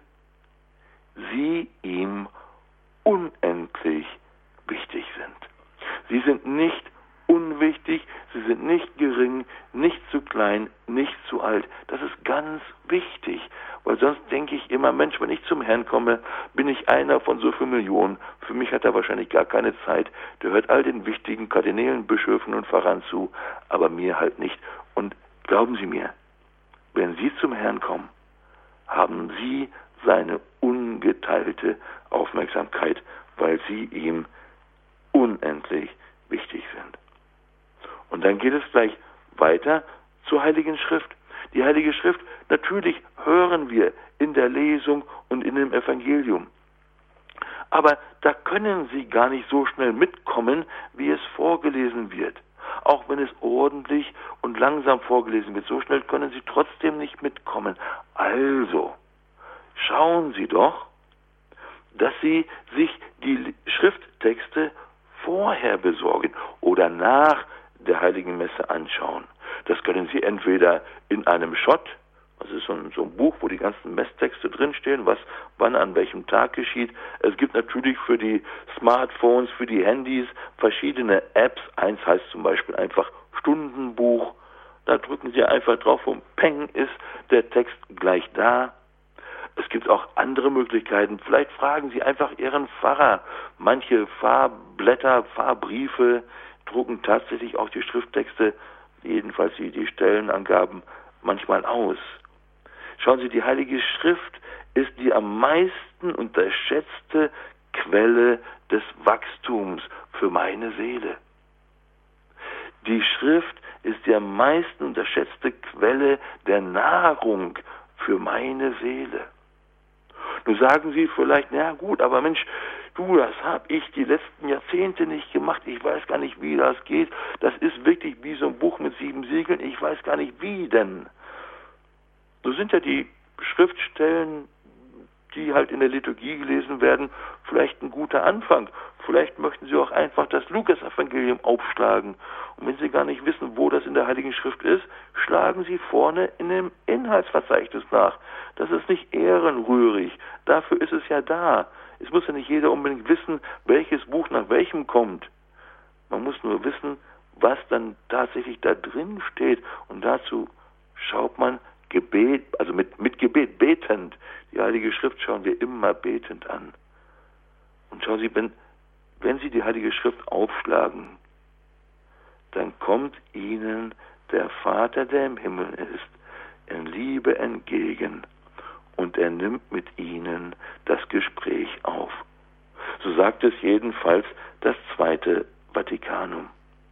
Sie ihm unendlich wichtig sind. Sie sind nicht unwichtig, sie sind nicht gering, nicht zu klein, nicht zu alt. Das ist ganz wichtig, weil sonst denke ich immer, Mensch, wenn ich zum Herrn komme, bin ich einer von so vielen Millionen. Für mich hat er wahrscheinlich gar keine Zeit. Der hört all den wichtigen Kardinälen, Bischöfen und Pfarrern zu, aber mir halt nicht. Und glauben Sie mir, wenn Sie zum Herrn kommen, haben Sie seine ungeteilte Aufmerksamkeit, weil sie ihm unendlich wichtig sind. Und dann geht es gleich weiter zur Heiligen Schrift. Die Heilige Schrift, natürlich hören wir in der Lesung und in dem Evangelium. Aber da können Sie gar nicht so schnell mitkommen, wie es vorgelesen wird. Auch wenn es ordentlich und langsam vorgelesen wird, so schnell können Sie trotzdem nicht mitkommen. Also, schauen Sie doch, dass Sie sich die Schrifttexte vorher besorgen oder nach der Heiligen Messe anschauen. Das können Sie entweder in einem Schott, das ist so ein, so ein Buch, wo die ganzen Messtexte drinstehen, was wann an welchem Tag geschieht. Es gibt natürlich für die Smartphones, für die Handys verschiedene Apps. Eins heißt zum Beispiel einfach Stundenbuch. Da drücken Sie einfach drauf und peng ist der Text gleich da. Es gibt auch andere Möglichkeiten. Vielleicht fragen Sie einfach Ihren Pfarrer. Manche Fahrblätter, Fahrbriefe drucken tatsächlich auch die Schrifttexte, jedenfalls die, die Stellenangaben, manchmal aus. Schauen Sie, die Heilige Schrift ist die am meisten unterschätzte Quelle des Wachstums für meine Seele. Die Schrift ist die am meisten unterschätzte Quelle der Nahrung für meine Seele. Nun sagen Sie vielleicht, na gut, aber Mensch, du, das habe ich die letzten Jahrzehnte nicht gemacht, ich weiß gar nicht, wie das geht. Das ist wirklich wie so ein Buch mit sieben Siegeln, ich weiß gar nicht, wie denn. So sind ja die Schriftstellen, die halt in der Liturgie gelesen werden, vielleicht ein guter Anfang. Vielleicht möchten Sie auch einfach das Lukas-Evangelium aufschlagen. Und wenn Sie gar nicht wissen, wo das in der Heiligen Schrift ist, schlagen Sie vorne in dem Inhaltsverzeichnis nach. Das ist nicht ehrenrührig. Dafür ist es ja da. Es muss ja nicht jeder unbedingt wissen, welches Buch nach welchem kommt. Man muss nur wissen, was dann tatsächlich da drin steht. Und dazu schaut man Gebet, also mit, mit Gebet, betend. Die Heilige Schrift schauen wir immer betend an. Und schauen Sie, wenn, wenn Sie die Heilige Schrift aufschlagen, dann kommt Ihnen der Vater, der im Himmel ist, in Liebe entgegen und er nimmt mit Ihnen das Gespräch auf. So sagt es jedenfalls das Zweite Vatikanum.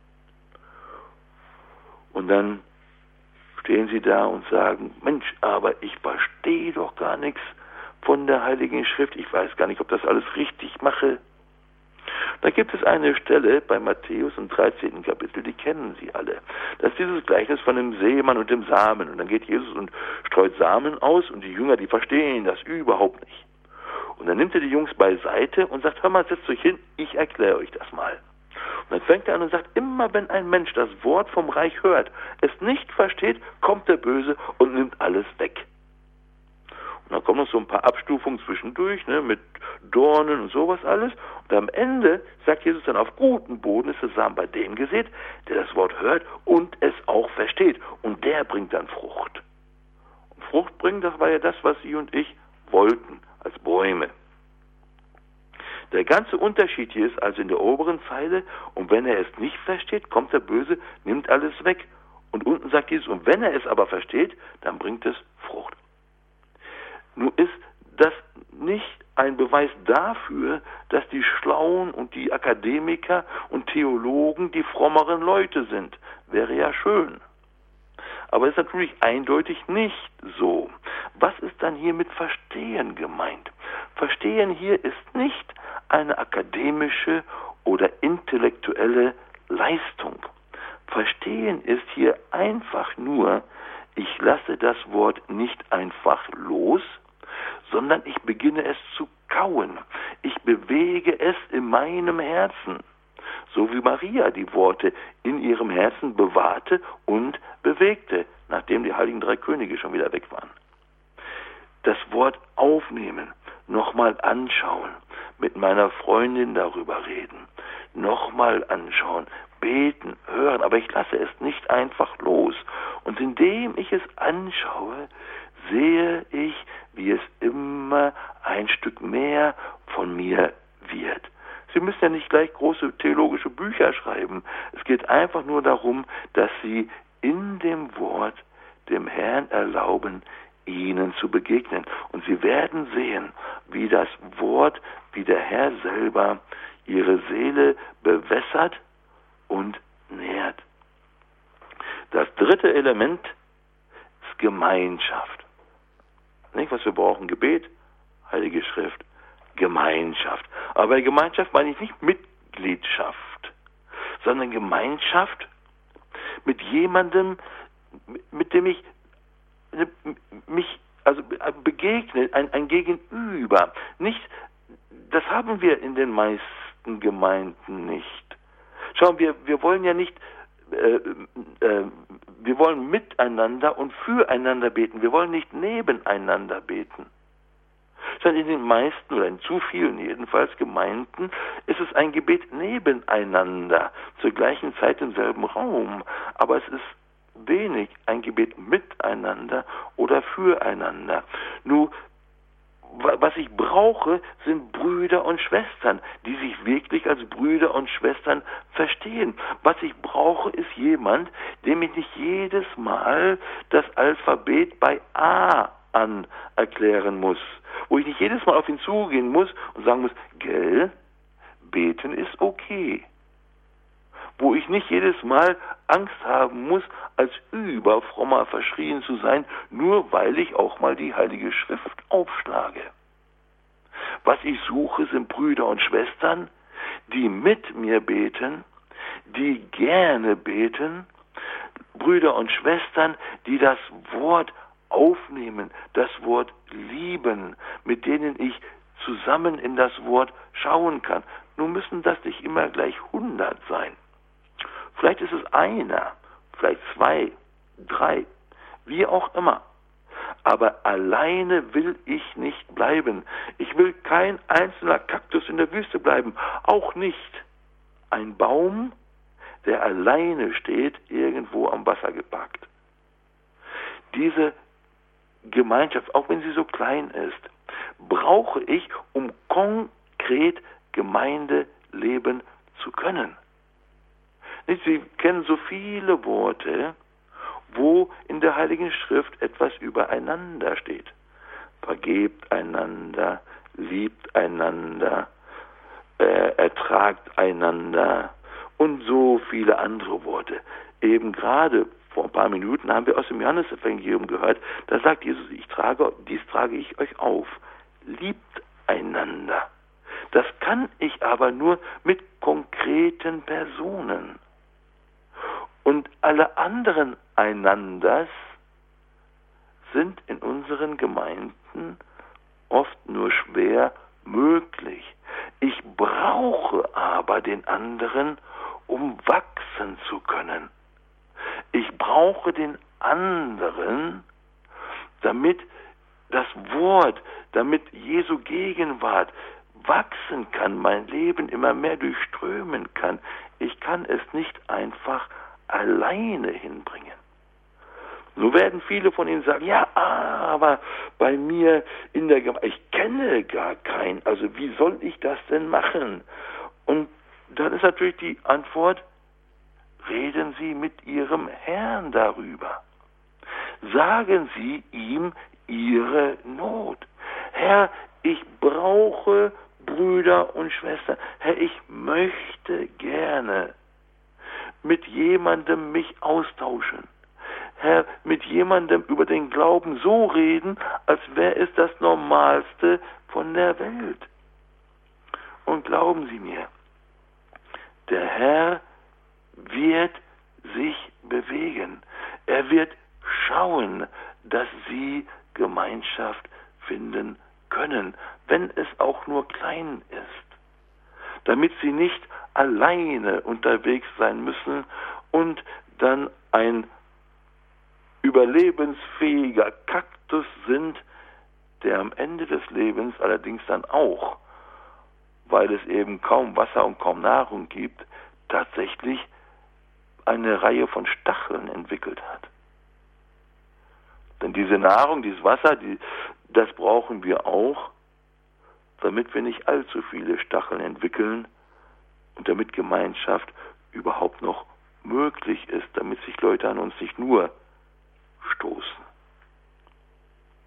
Und dann stehen Sie da und sagen, Mensch, aber ich verstehe doch gar nichts von der Heiligen Schrift. Ich weiß gar nicht, ob das alles richtig mache. Da gibt es eine Stelle bei Matthäus im dreizehnten Kapitel, die kennen Sie alle. Das ist dieses Gleichnis von dem Seemann und dem Samen. Und dann geht Jesus und streut Samen aus und die Jünger, die verstehen das überhaupt nicht. Und dann nimmt er die Jungs beiseite und sagt, hör mal, setzt euch hin, ich erkläre euch das mal. Und dann fängt er an und sagt, immer wenn ein Mensch das Wort vom Reich hört, es nicht versteht, kommt der Böse und nimmt alles weg. Und dann kommen noch so ein paar Abstufungen zwischendurch, ne, mit Dornen und sowas alles. Und am Ende sagt Jesus dann, auf guten Boden ist das Samen bei dem gesät, der das Wort hört und es auch versteht. Und der bringt dann Frucht. Und Frucht bringen, das war ja das, was Sie und ich wollten, als Bäume. Der ganze Unterschied hier ist also in der oberen Zeile, und wenn er es nicht versteht, kommt der Böse, nimmt alles weg. Und unten sagt Jesus, und wenn er es aber versteht, dann bringt es Frucht. Nun ist das nicht ein Beweis dafür, dass die Schlauen und die Akademiker und Theologen die frommeren Leute sind. Wäre ja schön. Aber es ist natürlich eindeutig nicht so. Was ist dann hier mit Verstehen gemeint? Verstehen hier ist nicht eine akademische oder intellektuelle Leistung. Verstehen ist hier einfach nur, ich lasse das Wort nicht einfach los, sondern ich beginne es zu kauen. Ich bewege es in meinem Herzen. So wie Maria die Worte in ihrem Herzen bewahrte und bewegte, nachdem die heiligen drei Könige schon wieder weg waren. Das Wort aufnehmen, nochmal anschauen, mit meiner Freundin darüber reden, nochmal anschauen, beten, hören, aber ich lasse es nicht einfach los. Und indem ich es anschaue, sehe ich, wie es immer ein Stück mehr von mir wird. Sie müssen ja nicht gleich große theologische Bücher schreiben. Es geht einfach nur darum, dass Sie in dem Wort dem Herrn erlauben, ihnen zu begegnen. Und sie werden sehen, wie das Wort, wie der Herr selber ihre Seele bewässert und nährt. Das dritte Element ist Gemeinschaft. Nicht, was wir brauchen? Gebet, Heilige Schrift, Gemeinschaft. Aber bei Gemeinschaft meine ich nicht Mitgliedschaft, sondern Gemeinschaft mit jemandem, mit dem ich mich also begegne, ein, ein Gegenüber. Nicht, das haben wir in den meisten Gemeinden nicht. Schauen wir, wir wollen ja nicht Äh, äh, wir wollen miteinander und füreinander beten. Wir wollen nicht nebeneinander beten. Sondern in den meisten oder in zu vielen jedenfalls Gemeinden ist es ein Gebet nebeneinander, zur gleichen Zeit im selben Raum. Aber es ist wenig ein Gebet miteinander oder füreinander. Nur was ich brauche, sind Brüder und Schwestern, die sich wirklich als Brüder und Schwestern verstehen. Was ich brauche, ist jemand, dem ich nicht jedes Mal das Alphabet bei A an erklären muss. Wo ich nicht jedes Mal auf ihn zugehen muss und sagen muss, gell, beten ist okay. Wo ich nicht jedes Mal Angst haben muss, als überfrommer verschrien zu sein, nur weil ich auch mal die Heilige Schrift aufschlage. Was ich suche, sind Brüder und Schwestern, die mit mir beten, die gerne beten, Brüder und Schwestern, die das Wort aufnehmen, das Wort lieben, mit denen ich zusammen in das Wort schauen kann. Nun müssen das nicht immer gleich hundert sein. Vielleicht ist es einer, vielleicht zwei, drei, wie auch immer. Aber alleine will ich nicht bleiben. Ich will kein einzelner Kaktus in der Wüste bleiben. Auch nicht ein Baum, der alleine steht, irgendwo am Wasser geparkt. Diese Gemeinschaft, auch wenn sie so klein ist, brauche ich, um konkret Gemeindeleben zu können. Sie kennen so viele Worte, wo in der Heiligen Schrift etwas übereinander steht. Vergebt einander, liebt einander, äh, ertragt einander und so viele andere Worte. Eben gerade vor ein paar Minuten haben wir aus dem Johannesevangelium gehört, da sagt Jesus, ich trage, dies trage ich euch auf. Liebt einander. Das kann ich aber nur mit konkreten Personen. Und alle anderen Einanders sind in unseren Gemeinden oft nur schwer möglich. Ich brauche aber den anderen, um wachsen zu können. Ich brauche den anderen, damit das Wort, damit Jesu Gegenwart wachsen kann, mein Leben immer mehr durchströmen kann. Ich kann es nicht einfach alleine hinbringen. So werden viele von Ihnen sagen, ja, aber bei mir in der Gemeinde, ich kenne gar keinen, also wie soll ich das denn machen? Und dann ist natürlich die Antwort, reden Sie mit Ihrem Herrn darüber. Sagen Sie ihm Ihre Not. Herr, ich brauche Brüder und Schwestern. Herr, ich möchte gerne mit jemandem mich austauschen. Herr, mit jemandem über den Glauben so reden, als wäre es das Normalste von der Welt. Und glauben Sie mir, der Herr wird sich bewegen. Er wird schauen, dass Sie Gemeinschaft finden können, wenn es auch nur klein ist, damit Sie nicht alleine unterwegs sein müssen und dann ein überlebensfähiger Kaktus sind, der am Ende des Lebens allerdings dann auch, weil es eben kaum Wasser und kaum Nahrung gibt, tatsächlich eine Reihe von Stacheln entwickelt hat. Denn diese Nahrung, dieses Wasser, die, das brauchen wir auch, damit wir nicht allzu viele Stacheln entwickeln und damit Gemeinschaft überhaupt noch möglich ist, damit sich Leute an uns nicht nur stoßen.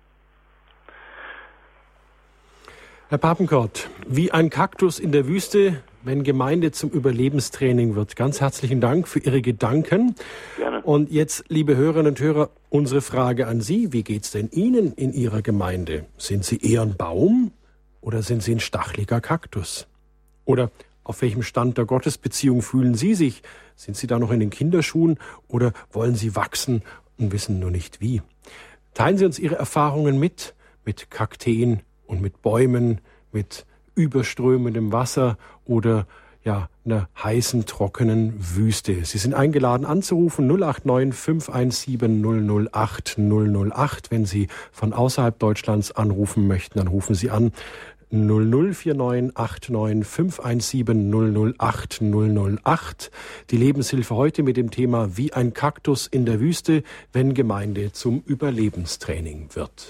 Herr Papenkort, wie ein Kaktus in der Wüste, wenn Gemeinde zum Überlebenstraining wird. Ganz herzlichen Dank für Ihre Gedanken. Gerne. Und jetzt, liebe Hörerinnen und Hörer, unsere Frage an Sie. Wie geht's denn Ihnen in Ihrer Gemeinde? Sind Sie eher ein Baum oder sind Sie ein stacheliger Kaktus? Oder auf welchem Stand der Gottesbeziehung fühlen Sie sich? Sind Sie da noch in den Kinderschuhen oder wollen Sie wachsen und wissen nur nicht wie? Teilen Sie uns Ihre Erfahrungen mit, mit Kakteen und mit Bäumen, mit überströmendem Wasser oder ja, einer heißen, trockenen Wüste. Sie sind eingeladen anzurufen null acht neun fünf eins sieben null null acht null null acht. Wenn Sie von außerhalb Deutschlands anrufen möchten, dann rufen Sie an null null vier neun acht neun fünf eins sieben null null acht null null acht. Die Lebenshilfe heute mit dem Thema Wie ein Kaktus in der Wüste, wenn Gemeinde zum Überlebenstraining wird.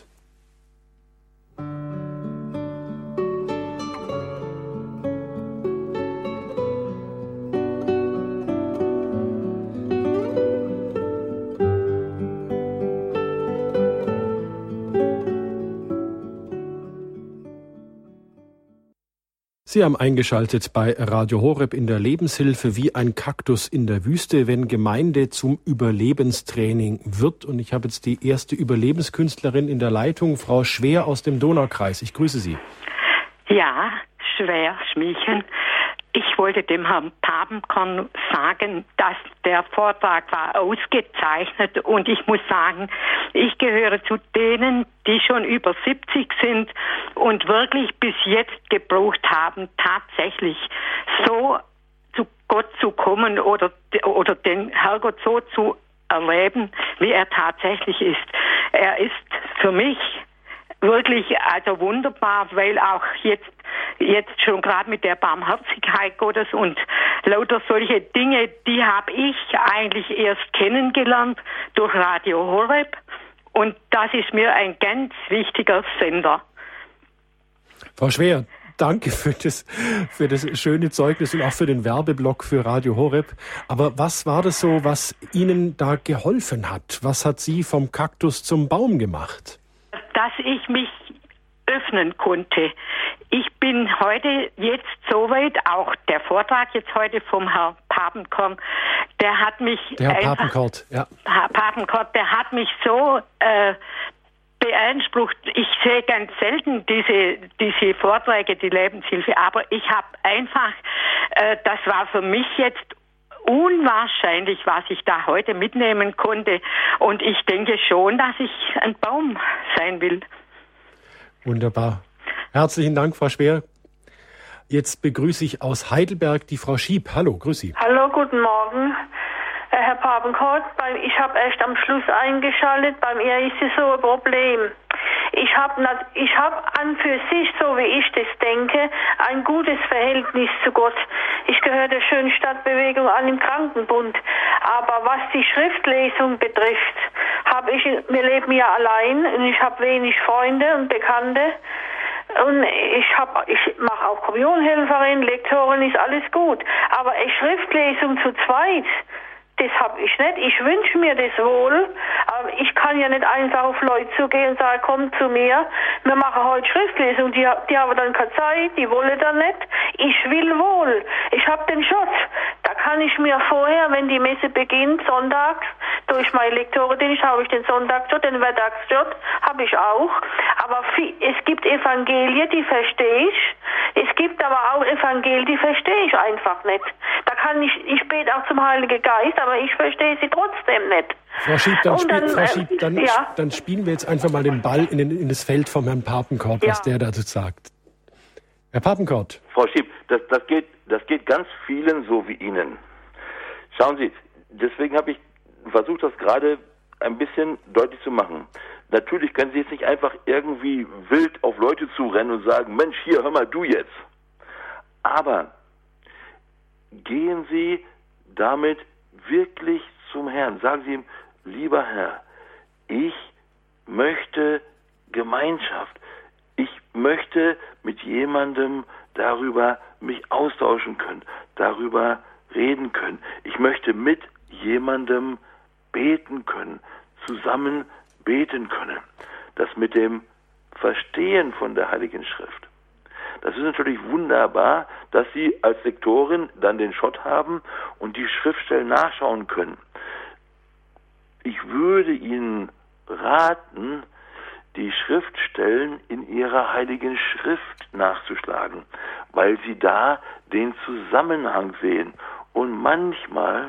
Sie haben eingeschaltet bei Radio Horeb in der Lebenshilfe Wie ein Kaktus in der Wüste, wenn Gemeinde zum Überlebenstraining wird. Und ich habe jetzt die erste Überlebenskünstlerin in der Leitung, Frau Schwer aus dem Donaukreis. Ich grüße Sie. Ja, Schwer, Schmiechen. Ich wollte dem Herrn Papenkort sagen, dass der Vortrag war ausgezeichnet und ich muss sagen, ich gehöre zu denen, die schon über siebzig sind und wirklich bis jetzt gebraucht haben, tatsächlich so zu Gott zu kommen oder, oder den Herrgott so zu erleben, wie er tatsächlich ist. Er ist für mich wirklich also wunderbar, weil auch jetzt jetzt schon gerade mit der Barmherzigkeit Gottes und lauter solche Dinge, die habe ich eigentlich erst kennengelernt durch Radio Horeb und das ist mir ein ganz wichtiger Sender. Frau Schwer, danke für das, für das schöne Zeugnis und auch für den Werbeblock für Radio Horeb. Aber was war das so, was Ihnen da geholfen hat? Was hat Sie vom Kaktus zum Baum gemacht? Dass ich mich öffnen konnte. Ich bin heute jetzt soweit, auch der Vortrag jetzt heute vom Herrn Papenkort, der hat mich Der Herr einfach, Papenkort, ja. Herr Papenkort, der hat mich so äh, beansprucht. Ich sehe ganz selten diese diese Vorträge, die Lebenshilfe, aber ich habe einfach, äh, das war für mich jetzt unwahrscheinlich, was ich da heute mitnehmen konnte. Und ich denke schon, dass ich ein Baum sein will. Wunderbar. Herzlichen Dank, Frau Schwer. Jetzt begrüße ich aus Heidelberg die Frau Schieb. Hallo, grüß Sie. Hallo, guten Morgen. Herr Papenkort, ich habe erst am Schluss eingeschaltet. Bei mir ist es so ein Problem. Ich habe ich hab an für sich, so wie ich das denke, ein gutes Verhältnis zu Gott. Ich gehöre der schönen Stadtbewegung an im Krankenbund. Aber was die Schriftlesung betrifft, habe ich, wir leben ja allein und ich habe wenig Freunde und Bekannte. Und ich hab, ich mache auch Kommunionhelferin, Lektorin, ist alles gut. Aber eine Schriftlesung zu zweit, das habe ich nicht. Ich wünsche mir das wohl, aber ich kann ja nicht einfach auf Leute zugehen und sagen, komm zu mir, wir machen heute Schriftlesung. Die, die haben dann keine Zeit, die wollen dann nicht. Ich will wohl. Ich habe den Schutz. Da kann ich mir vorher, wenn die Messe beginnt, sonntags, durch meine Lektorendienst habe ich den Sonntagsschutz, den Werktagsschutz habe ich auch. Aber viel, es gibt Evangelien, die verstehe ich. Es gibt aber auch Evangelien, die verstehe ich einfach nicht. Da kann ich, ich bete auch zum Heiligen Geist, aber ich verstehe sie trotzdem nicht. Frau Schieb, dann, spiel, dann, Frau Schieb, dann, äh, ja. dann spielen wir jetzt einfach mal den Ball in, den, in das Feld vom Herrn Papenkort, was ja. der dazu sagt. Herr Papenkort. Frau Schieb, das, das, geht, das geht ganz vielen so wie Ihnen. Schauen Sie, deswegen habe ich versucht, das gerade ein bisschen deutlich zu machen. Natürlich können Sie jetzt nicht einfach irgendwie wild auf Leute zurennen und sagen, Mensch, hier, hör mal, du jetzt. Aber gehen Sie damit wirklich zum Herrn. Sagen Sie ihm, lieber Herr, ich möchte Gemeinschaft. Ich möchte mit jemandem darüber mich austauschen können, darüber reden können. Ich möchte mit jemandem beten können, zusammen beten können. Das mit dem Verstehen von der Heiligen Schrift, Das ist natürlich wunderbar, dass Sie als Lektorin dann den Shot haben und die Schriftstellen nachschauen können. Ich würde Ihnen raten, die Schriftstellen in Ihrer Heiligen Schrift nachzuschlagen, weil Sie da den Zusammenhang sehen. Und manchmal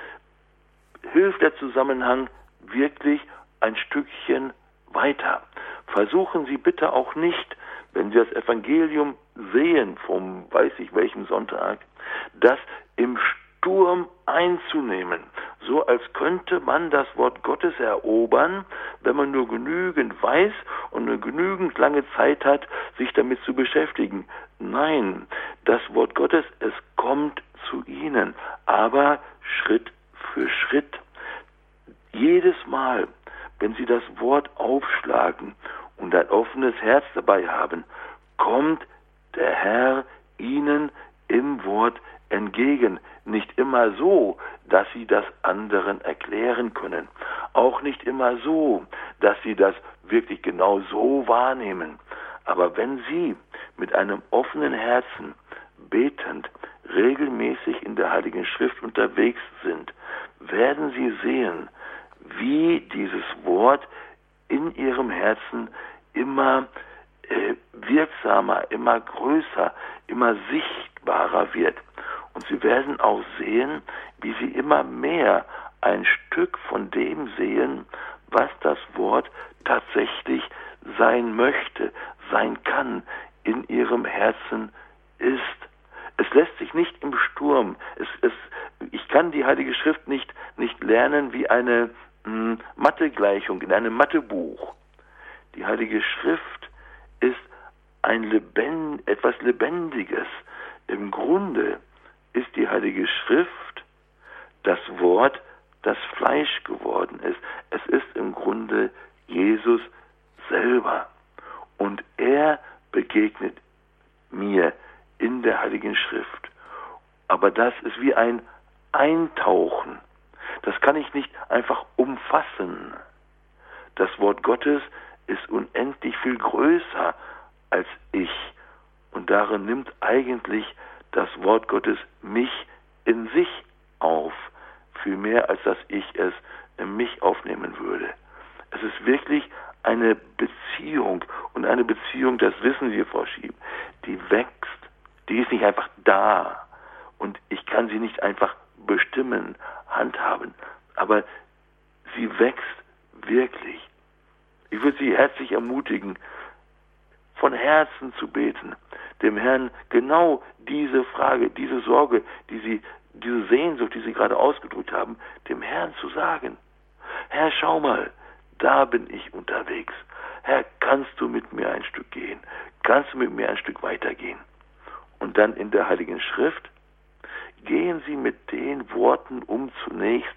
hilft der Zusammenhang wirklich ein Stückchen weiter. Versuchen Sie bitte auch nicht, wenn Sie das Evangelium sehen, vom weiß ich welchem Sonntag, das im Sturm einzunehmen, so als könnte man das Wort Gottes erobern, wenn man nur genügend weiß und eine genügend lange Zeit hat, sich damit zu beschäftigen. Nein, das Wort Gottes, es kommt zu Ihnen, aber Schritt für Schritt. Jedes Mal, wenn Sie das Wort aufschlagen und ein offenes Herz dabei haben, kommt der Herr Ihnen im Wort entgegen. Nicht immer so, dass Sie das anderen erklären können. Auch nicht immer so, dass Sie das wirklich genau so wahrnehmen. Aber wenn Sie mit einem offenen Herzen betend regelmäßig in der Heiligen Schrift unterwegs sind, werden Sie sehen, wie dieses Wort in Ihrem Herzen immer äh, wirksamer, immer größer, immer sichtbarer wird. Und Sie werden auch sehen, wie Sie immer mehr ein Stück von dem sehen, was das Wort tatsächlich sein möchte, sein kann, in Ihrem Herzen ist. Es lässt sich nicht im Sturm, es, es, ich kann die Heilige Schrift nicht, nicht lernen wie eine mh, Mathegleichung in einem Mathebuch. Die Heilige Schrift ist ein Lebend, etwas Lebendiges. Im Grunde ist die Heilige Schrift das Wort, das Fleisch geworden ist. Es ist im Grunde Jesus selber. Und er begegnet mir in der Heiligen Schrift. Aber das ist wie ein Eintauchen. Das kann ich nicht einfach umfassen. Das Wort Gottes ist unendlich viel größer als ich. Und darin nimmt eigentlich das Wort Gottes mich in sich auf, viel mehr als dass ich es in mich aufnehmen würde. Es ist wirklich eine Beziehung, und eine Beziehung, das wissen Sie, Frau Schieb, die wächst, die ist nicht einfach da und ich kann sie nicht einfach bestimmen, handhaben, aber sie wächst wirklich. Ich würde Sie herzlich ermutigen, von Herzen zu beten, dem Herrn genau diese Frage, diese Sorge, die Sie, diese Sehnsucht, die Sie gerade ausgedrückt haben, dem Herrn zu sagen. Herr, schau mal, da bin ich unterwegs. Herr, kannst du mit mir ein Stück gehen? Kannst du mit mir ein Stück weitergehen? Und dann in der Heiligen Schrift, gehen Sie mit den Worten um zunächst,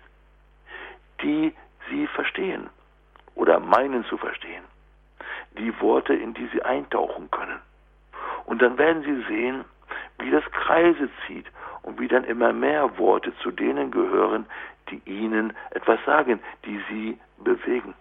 die Sie verstehen oder meinen zu verstehen. Die Worte, in die Sie eintauchen können. Und dann werden Sie sehen, wie das Kreise zieht und wie dann immer mehr Worte zu denen gehören, die Ihnen etwas sagen, die Sie bewegen.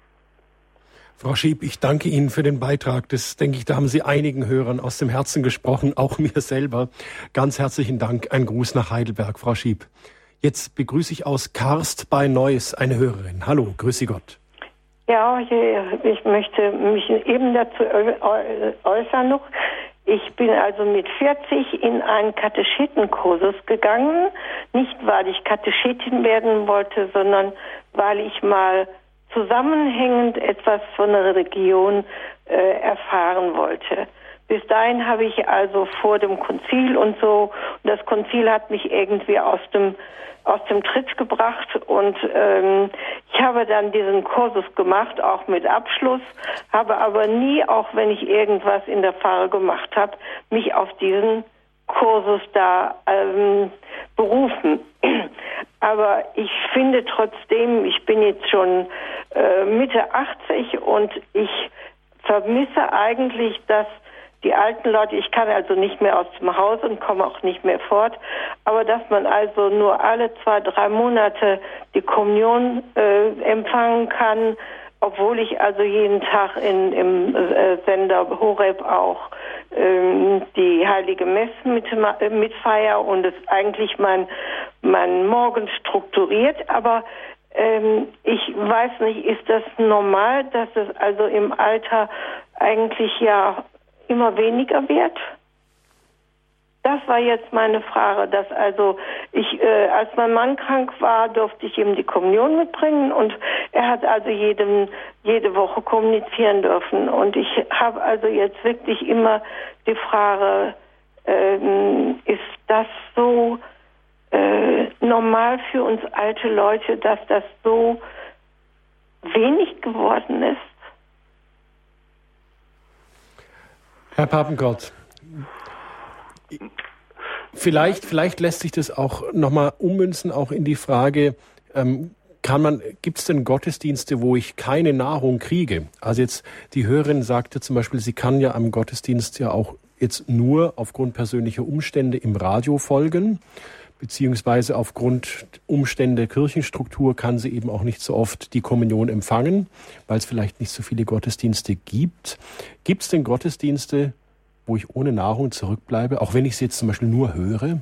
Frau Schieb, ich danke Ihnen für den Beitrag. Das, denke ich, da haben Sie einigen Hörern aus dem Herzen gesprochen, auch mir selber. Ganz herzlichen Dank. Ein Gruß nach Heidelberg, Frau Schieb. Jetzt begrüße ich aus Karst bei Neuss eine Hörerin. Hallo, grüße Gott. Ja, ich möchte mich eben dazu äußern noch. Ich bin also mit vierzig in einen Katechetenkursus gegangen. Nicht, weil ich Katechetin werden wollte, sondern weil ich mal zusammenhängend etwas von der Religion äh, erfahren wollte. Bis dahin habe ich also vor dem Konzil und so, und das Konzil hat mich irgendwie aus dem aus dem Tritt gebracht und ähm, ich habe dann diesen Kursus gemacht, auch mit Abschluss, habe aber nie, auch wenn ich irgendwas in der Pfarre gemacht habe, mich auf diesen Kursus da ähm, berufen. Aber ich finde trotzdem, ich bin jetzt schon äh, Mitte achtzig und ich vermisse eigentlich, dass die alten Leute, ich kann also nicht mehr aus dem Haus und komme auch nicht mehr fort, aber dass man also nur alle zwei, drei Monate die Kommunion äh, empfangen kann, obwohl ich also jeden Tag in, im äh, Sender Horeb auch ähm, die Heilige Messe mit, mit feier und es eigentlich mein, mein Morgen strukturiert, aber ähm, ich weiß nicht, ist das normal, dass es also im Alter eigentlich ja immer weniger wird? Das war jetzt meine Frage, dass also ich, äh, als mein Mann krank war, durfte ich ihm die Kommunion mitbringen und er hat also jedem, jede Woche kommunizieren dürfen. Und ich habe also jetzt wirklich immer die Frage, ähm, ist das so äh, normal für uns alte Leute, dass das so wenig geworden ist? Herr Papenkort, Vielleicht, vielleicht lässt sich das auch nochmal ummünzen, auch in die Frage, ähm, kann man, gibt es denn Gottesdienste, wo ich keine Nahrung kriege? Also jetzt, die Hörerin sagte zum Beispiel, sie kann ja am Gottesdienst ja auch jetzt nur aufgrund persönlicher Umstände im Radio folgen, beziehungsweise aufgrund Umstände Kirchenstruktur kann sie eben auch nicht so oft die Kommunion empfangen, weil es vielleicht nicht so viele Gottesdienste gibt. Gibt es denn Gottesdienste, wo ich ohne Nahrung zurückbleibe, auch wenn ich sie jetzt zum Beispiel nur höre?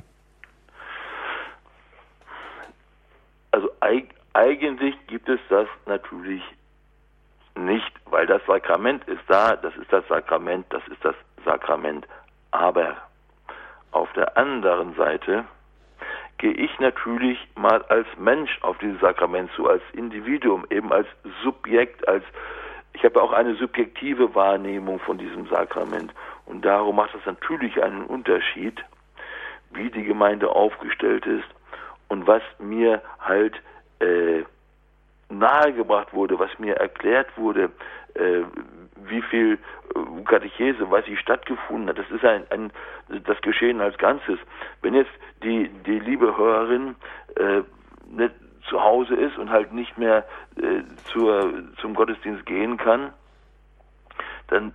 Also eig- eigentlich gibt es das natürlich nicht, weil das Sakrament ist da, das ist das Sakrament, das ist das Sakrament. Aber auf der anderen Seite gehe ich natürlich mal als Mensch auf dieses Sakrament zu, als Individuum, eben als Subjekt, als ich habe auch eine subjektive Wahrnehmung von diesem Sakrament. Und darum macht es natürlich einen Unterschied, wie die Gemeinde aufgestellt ist und was mir halt äh, nahegebracht wurde, was mir erklärt wurde, äh, wie viel äh, Katechese, was sie stattgefunden hat. Das ist ein, ein das Geschehen als Ganzes. Wenn jetzt die die liebe Hörerin äh, nicht zu Hause ist und halt nicht mehr äh, zur zum Gottesdienst gehen kann, dann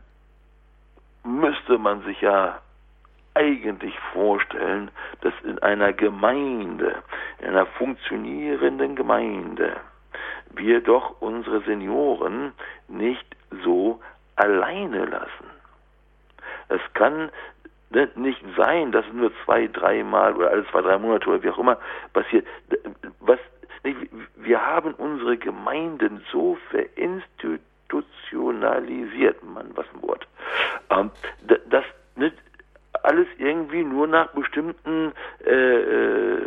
müsste man sich ja eigentlich vorstellen, dass in einer Gemeinde, in einer funktionierenden Gemeinde, wir doch unsere Senioren nicht so alleine lassen. Es kann nicht sein, dass es nur zwei, dreimal oder alle zwei, drei Monate oder wie auch immer passiert. Was, wir haben unsere Gemeinden so verinstitutionalisiert, Mann, was ein Wort, ähm, dass nicht alles irgendwie nur nach bestimmten äh, äh,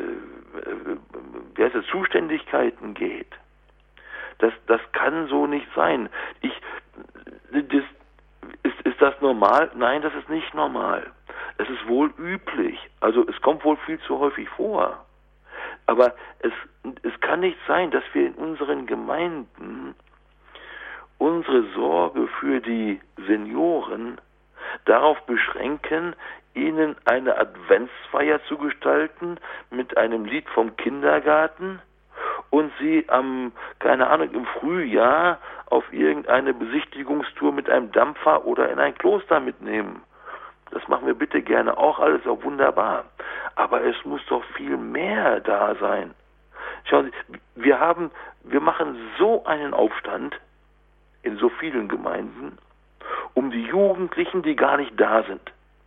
wie heißt das, Zuständigkeiten geht. Das, das kann so nicht sein. Ich, das, ist, ist das normal? Nein, das ist nicht normal. Es ist wohl üblich. Also es kommt wohl viel zu häufig vor. Aber es, es kann nicht sein, dass wir in unseren Gemeinden unsere Sorge für die Senioren darauf beschränken, ihnen eine Adventsfeier zu gestalten mit einem Lied vom Kindergarten und sie am, keine Ahnung, im Frühjahr auf irgendeine Besichtigungstour mit einem Dampfer oder in ein Kloster mitnehmen. Das machen wir bitte gerne auch, alles auch wunderbar. Aber es muss doch viel mehr da sein. Schauen Sie, wir haben, wir machen so einen Aufstand in so vielen Gemeinden um die Jugendlichen, die gar nicht da sind.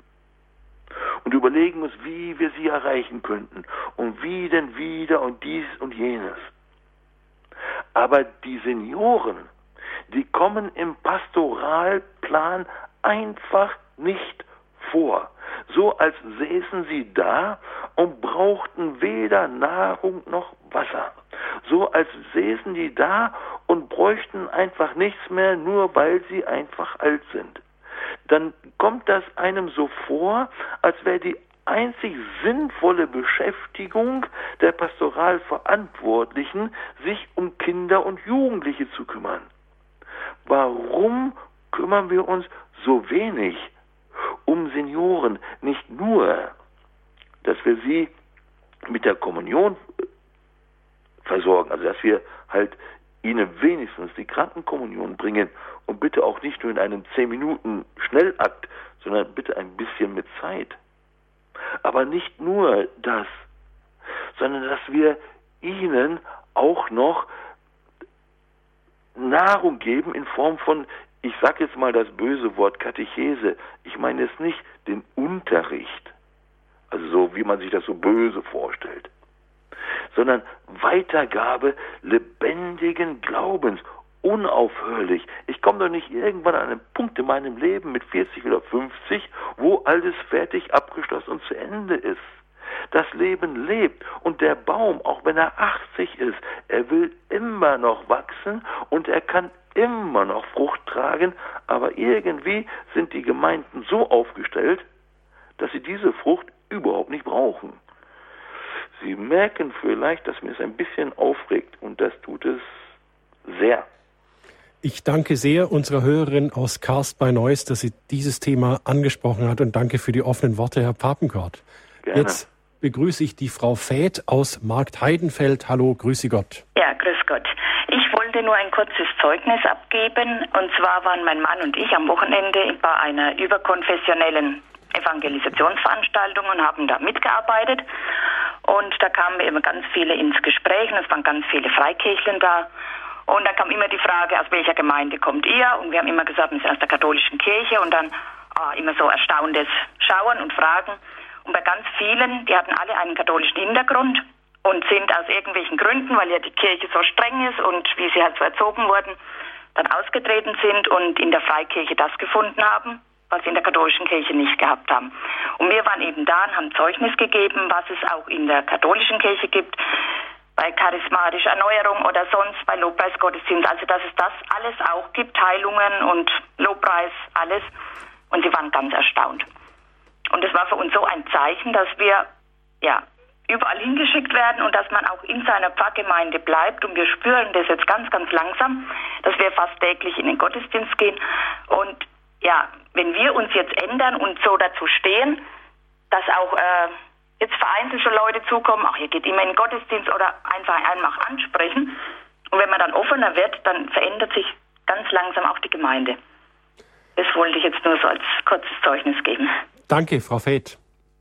Und überlegen uns, wie wir sie erreichen könnten und wie denn wieder und dies und jenes. Aber die Senioren, die kommen im Pastoralplan einfach nicht vor. So als säßen sie da und brauchten weder Nahrung noch Wasser. So als säßen die da und bräuchten einfach nichts mehr, nur weil sie einfach alt sind. Dann kommt das einem so vor, als wäre die einzig sinnvolle Beschäftigung der Pastoralverantwortlichen, sich um Kinder und Jugendliche zu kümmern. Warum kümmern wir uns so wenig um Senioren? Nicht nur, dass wir sie mit der Kommunion versorgen, also dass wir halt ihnen wenigstens die Krankenkommunion bringen und bitte auch nicht nur in einem zehn Minuten Schnellakt, sondern bitte ein bisschen mit Zeit. Aber nicht nur das, sondern dass wir ihnen auch noch Nahrung geben in Form von ich sage jetzt mal das böse Wort Katechese, ich meine jetzt nicht den Unterricht, also so wie man sich das so böse vorstellt, sondern Weitergabe lebendigen Glaubens, unaufhörlich. Ich komme doch nicht irgendwann an einen Punkt in meinem Leben mit vierzig oder fünfzig, wo alles fertig, abgeschlossen und zu Ende ist. Das Leben lebt und der Baum, auch wenn er achtzig ist, er will immer noch wachsen und er kann immer noch Frucht tragen, aber irgendwie sind die Gemeinden so aufgestellt, dass sie diese Frucht überhaupt nicht brauchen. Sie merken vielleicht, dass mir es ein bisschen aufregt und das tut es sehr. Ich danke sehr unserer Hörerin aus Karst bei Neuss, dass sie dieses Thema angesprochen hat und danke für die offenen Worte, Herr Papenkort. Gerne. Jetzt begrüße ich die Frau Fäth aus Marktheidenfeld. Hallo, grüße Gott. Ja, grüß Gott. Ich wollte nur ein kurzes Zeugnis abgeben. Und zwar waren mein Mann und ich am Wochenende bei einer überkonfessionellen Evangelisationsveranstaltung und haben da mitgearbeitet. Und da kamen eben ganz viele ins Gespräch und es waren ganz viele Freikirchler da. Und dann kam immer die Frage, aus welcher Gemeinde kommt ihr? Und wir haben immer gesagt, wir sind aus der katholischen Kirche. Und dann ah, immer so erstauntes Schauen und Fragen. Und bei ganz vielen, die hatten alle einen katholischen Hintergrund und sind aus irgendwelchen Gründen, weil ja die Kirche so streng ist und wie sie halt so erzogen wurden, dann ausgetreten sind und in der Freikirche das gefunden haben, was sie in der katholischen Kirche nicht gehabt haben. Und wir waren eben da und haben Zeugnis gegeben, was es auch in der katholischen Kirche gibt, bei charismatischer Erneuerung oder sonst bei Lobpreisgottesdienst, also dass es das alles auch gibt, Heilungen und Lobpreis, alles. Und sie waren ganz erstaunt. Und es war für uns so ein Zeichen, dass wir ja überall hingeschickt werden und dass man auch in seiner Pfarrgemeinde bleibt. Und wir spüren das jetzt ganz, ganz langsam, dass wir fast täglich in den Gottesdienst gehen. Und ja, wenn wir uns jetzt ändern und so dazu stehen, dass auch äh, jetzt vereinzelt schon Leute zukommen, ach, ihr geht immer in den Gottesdienst oder einfach einfach ansprechen. Und wenn man dann offener wird, dann verändert sich ganz langsam auch die Gemeinde. Das wollte ich jetzt nur so als kurzes Zeugnis geben. Danke, Frau Fäth.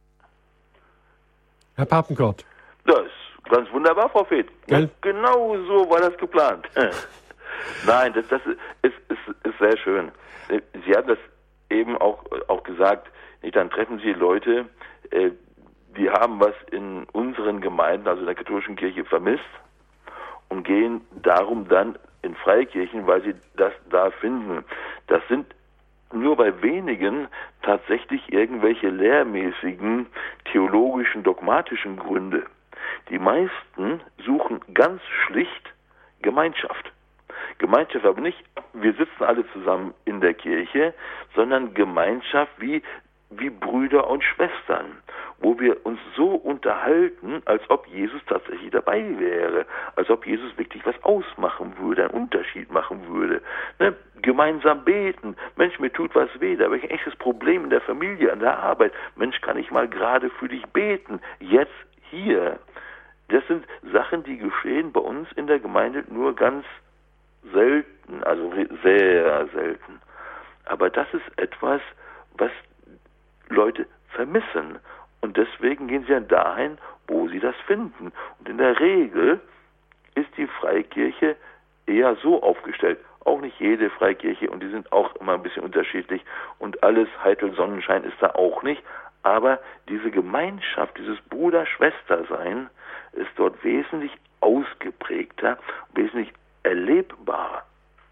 Herr Papenkort. Das ist ganz wunderbar, Frau Fäth. Gell? Genau so war das geplant. Nein, das, das ist, ist, ist sehr schön. Sie haben das eben auch, auch gesagt, dann treffen Sie Leute, die haben was in unseren Gemeinden, also in der katholischen Kirche, vermisst und gehen darum dann in Freikirchen, weil sie das da finden. Das sind nur bei wenigen tatsächlich irgendwelche lehrmäßigen, theologischen, dogmatischen Gründe. Die meisten suchen ganz schlicht Gemeinschaft. Gemeinschaft aber nicht, wir sitzen alle zusammen in der Kirche, sondern Gemeinschaft wie, wie Brüder und Schwestern, wo wir uns so unterhalten, als ob Jesus tatsächlich dabei wäre, als ob Jesus wirklich was ausmachen würde, einen Unterschied machen würde. Ne? Gemeinsam beten, Mensch, mir tut was weh, da habe ich ein echtes Problem in der Familie, an der Arbeit, Mensch, kann ich mal gerade für dich beten, jetzt, hier. Das sind Sachen, die geschehen bei uns in der Gemeinde nur ganz selten, also sehr selten. Aber das ist etwas, was Leute vermissen. Und deswegen gehen sie dann dahin, wo sie das finden. Und in der Regel ist die Freikirche eher so aufgestellt. Auch nicht jede Freikirche, und die sind auch immer ein bisschen unterschiedlich. Und alles heitel Sonnenschein ist da auch nicht. Aber diese Gemeinschaft, dieses Bruder-Schwester-Sein ist dort wesentlich ausgeprägter, wesentlich erlebbarer.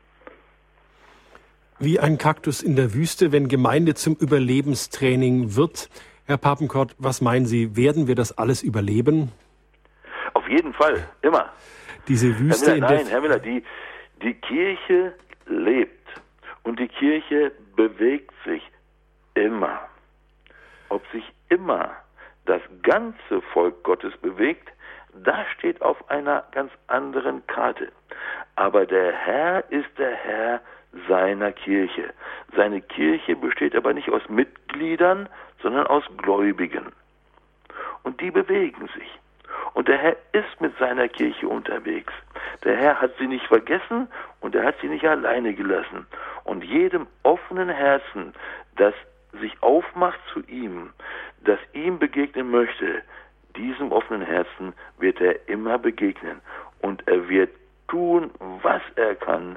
Wie ein Kaktus in der Wüste, wenn Gemeinde zum Überlebenstraining wird. Herr Papenkort, was meinen Sie, werden wir das alles überleben? Auf jeden Fall, immer. Diese Wüste Herr Miller, in nein, der... Herr Miller, die, die Kirche lebt und die Kirche bewegt sich immer. Ob sich immer das ganze Volk Gottes bewegt, das steht auf einer ganz anderen Karte. Aber der Herr ist der Herr seiner Kirche. Seine Kirche besteht aber nicht aus Mitgliedern, sondern aus Gläubigen. Und die bewegen sich. Und der Herr ist mit seiner Kirche unterwegs. Der Herr hat sie nicht vergessen und er hat sie nicht alleine gelassen. Und jedem offenen Herzen, das sich aufmacht zu ihm, das ihm begegnen möchte, diesem offenen Herzen wird er immer begegnen. Und er wird tun, was er kann,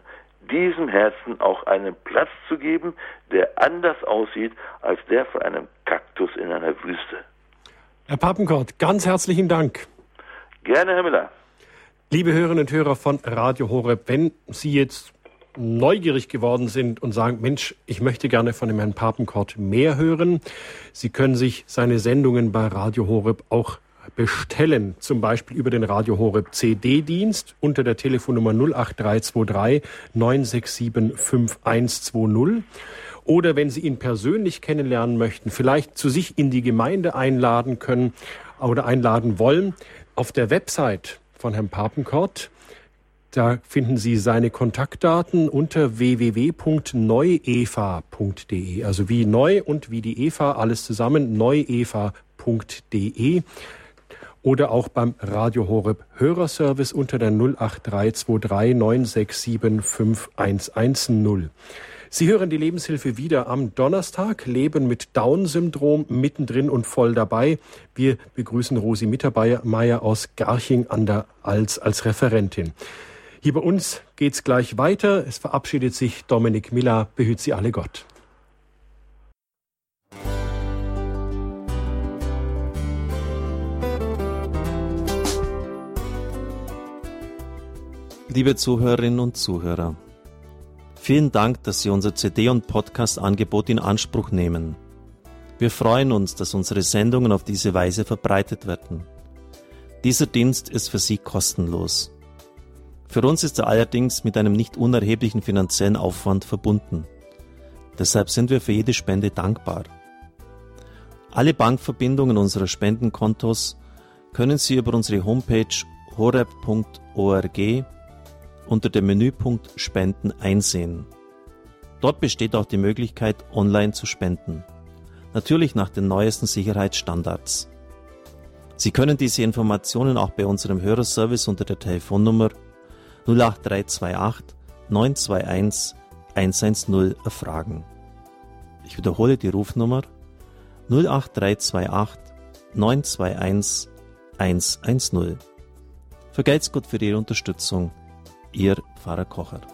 diesem Herzen auch einen Platz zu geben, der anders aussieht als der von einem Kaktus in einer Wüste. Herr Papenkort, ganz herzlichen Dank. Gerne, Herr Miller. Liebe Hörerinnen und Hörer von Radio Horeb, wenn Sie jetzt neugierig geworden sind und sagen, Mensch, ich möchte gerne von dem Herrn Papenkort mehr hören, Sie können sich seine Sendungen bei Radio Horeb auch bestellen, zum Beispiel über den Radio Horeb C D-Dienst unter der Telefonnummer null acht drei zwei drei neun sechs sieben fünf eins zwei null. Oder wenn Sie ihn persönlich kennenlernen möchten, vielleicht zu sich in die Gemeinde einladen können oder einladen wollen, auf der Website von Herrn Papenkort, da finden Sie seine Kontaktdaten unter w w w punkt neueva punkt d e, also wie neu und wie die Eva, alles zusammen, neueva punkt d e. Oder auch beim Radio Horeb Hörerservice unter der null acht drei zwei drei neun sechs sieben fünf eins eins null. Sie hören die Lebenshilfe wieder am Donnerstag. Leben mit Down-Syndrom mittendrin und voll dabei. Wir begrüßen Rosi Mittermeier aus Garching an der Alz als Referentin. Hier bei uns geht's gleich weiter. Es verabschiedet sich Dominik Miller. Behüt Sie alle Gott. Liebe Zuhörerinnen und Zuhörer, vielen Dank, dass Sie unser C D- und Podcast-Angebot in Anspruch nehmen. Wir freuen uns, dass unsere Sendungen auf diese Weise verbreitet werden. Dieser Dienst ist für Sie kostenlos. Für uns ist er allerdings mit einem nicht unerheblichen finanziellen Aufwand verbunden. Deshalb sind wir für jede Spende dankbar. Alle Bankverbindungen unserer Spendenkontos können Sie über unsere Homepage horeb punkt org unter dem Menüpunkt Spenden einsehen. Dort besteht auch die Möglichkeit, online zu spenden. Natürlich nach den neuesten Sicherheitsstandards. Sie können diese Informationen auch bei unserem Hörerservice unter der Telefonnummer null acht drei zwei acht neun zwei eins eins eins null erfragen. Ich wiederhole die Rufnummer null acht drei zwei acht neun zwei eins eins eins null. Vergelt's Gott für Ihre Unterstützung. Ihr Pfarrer Kocher.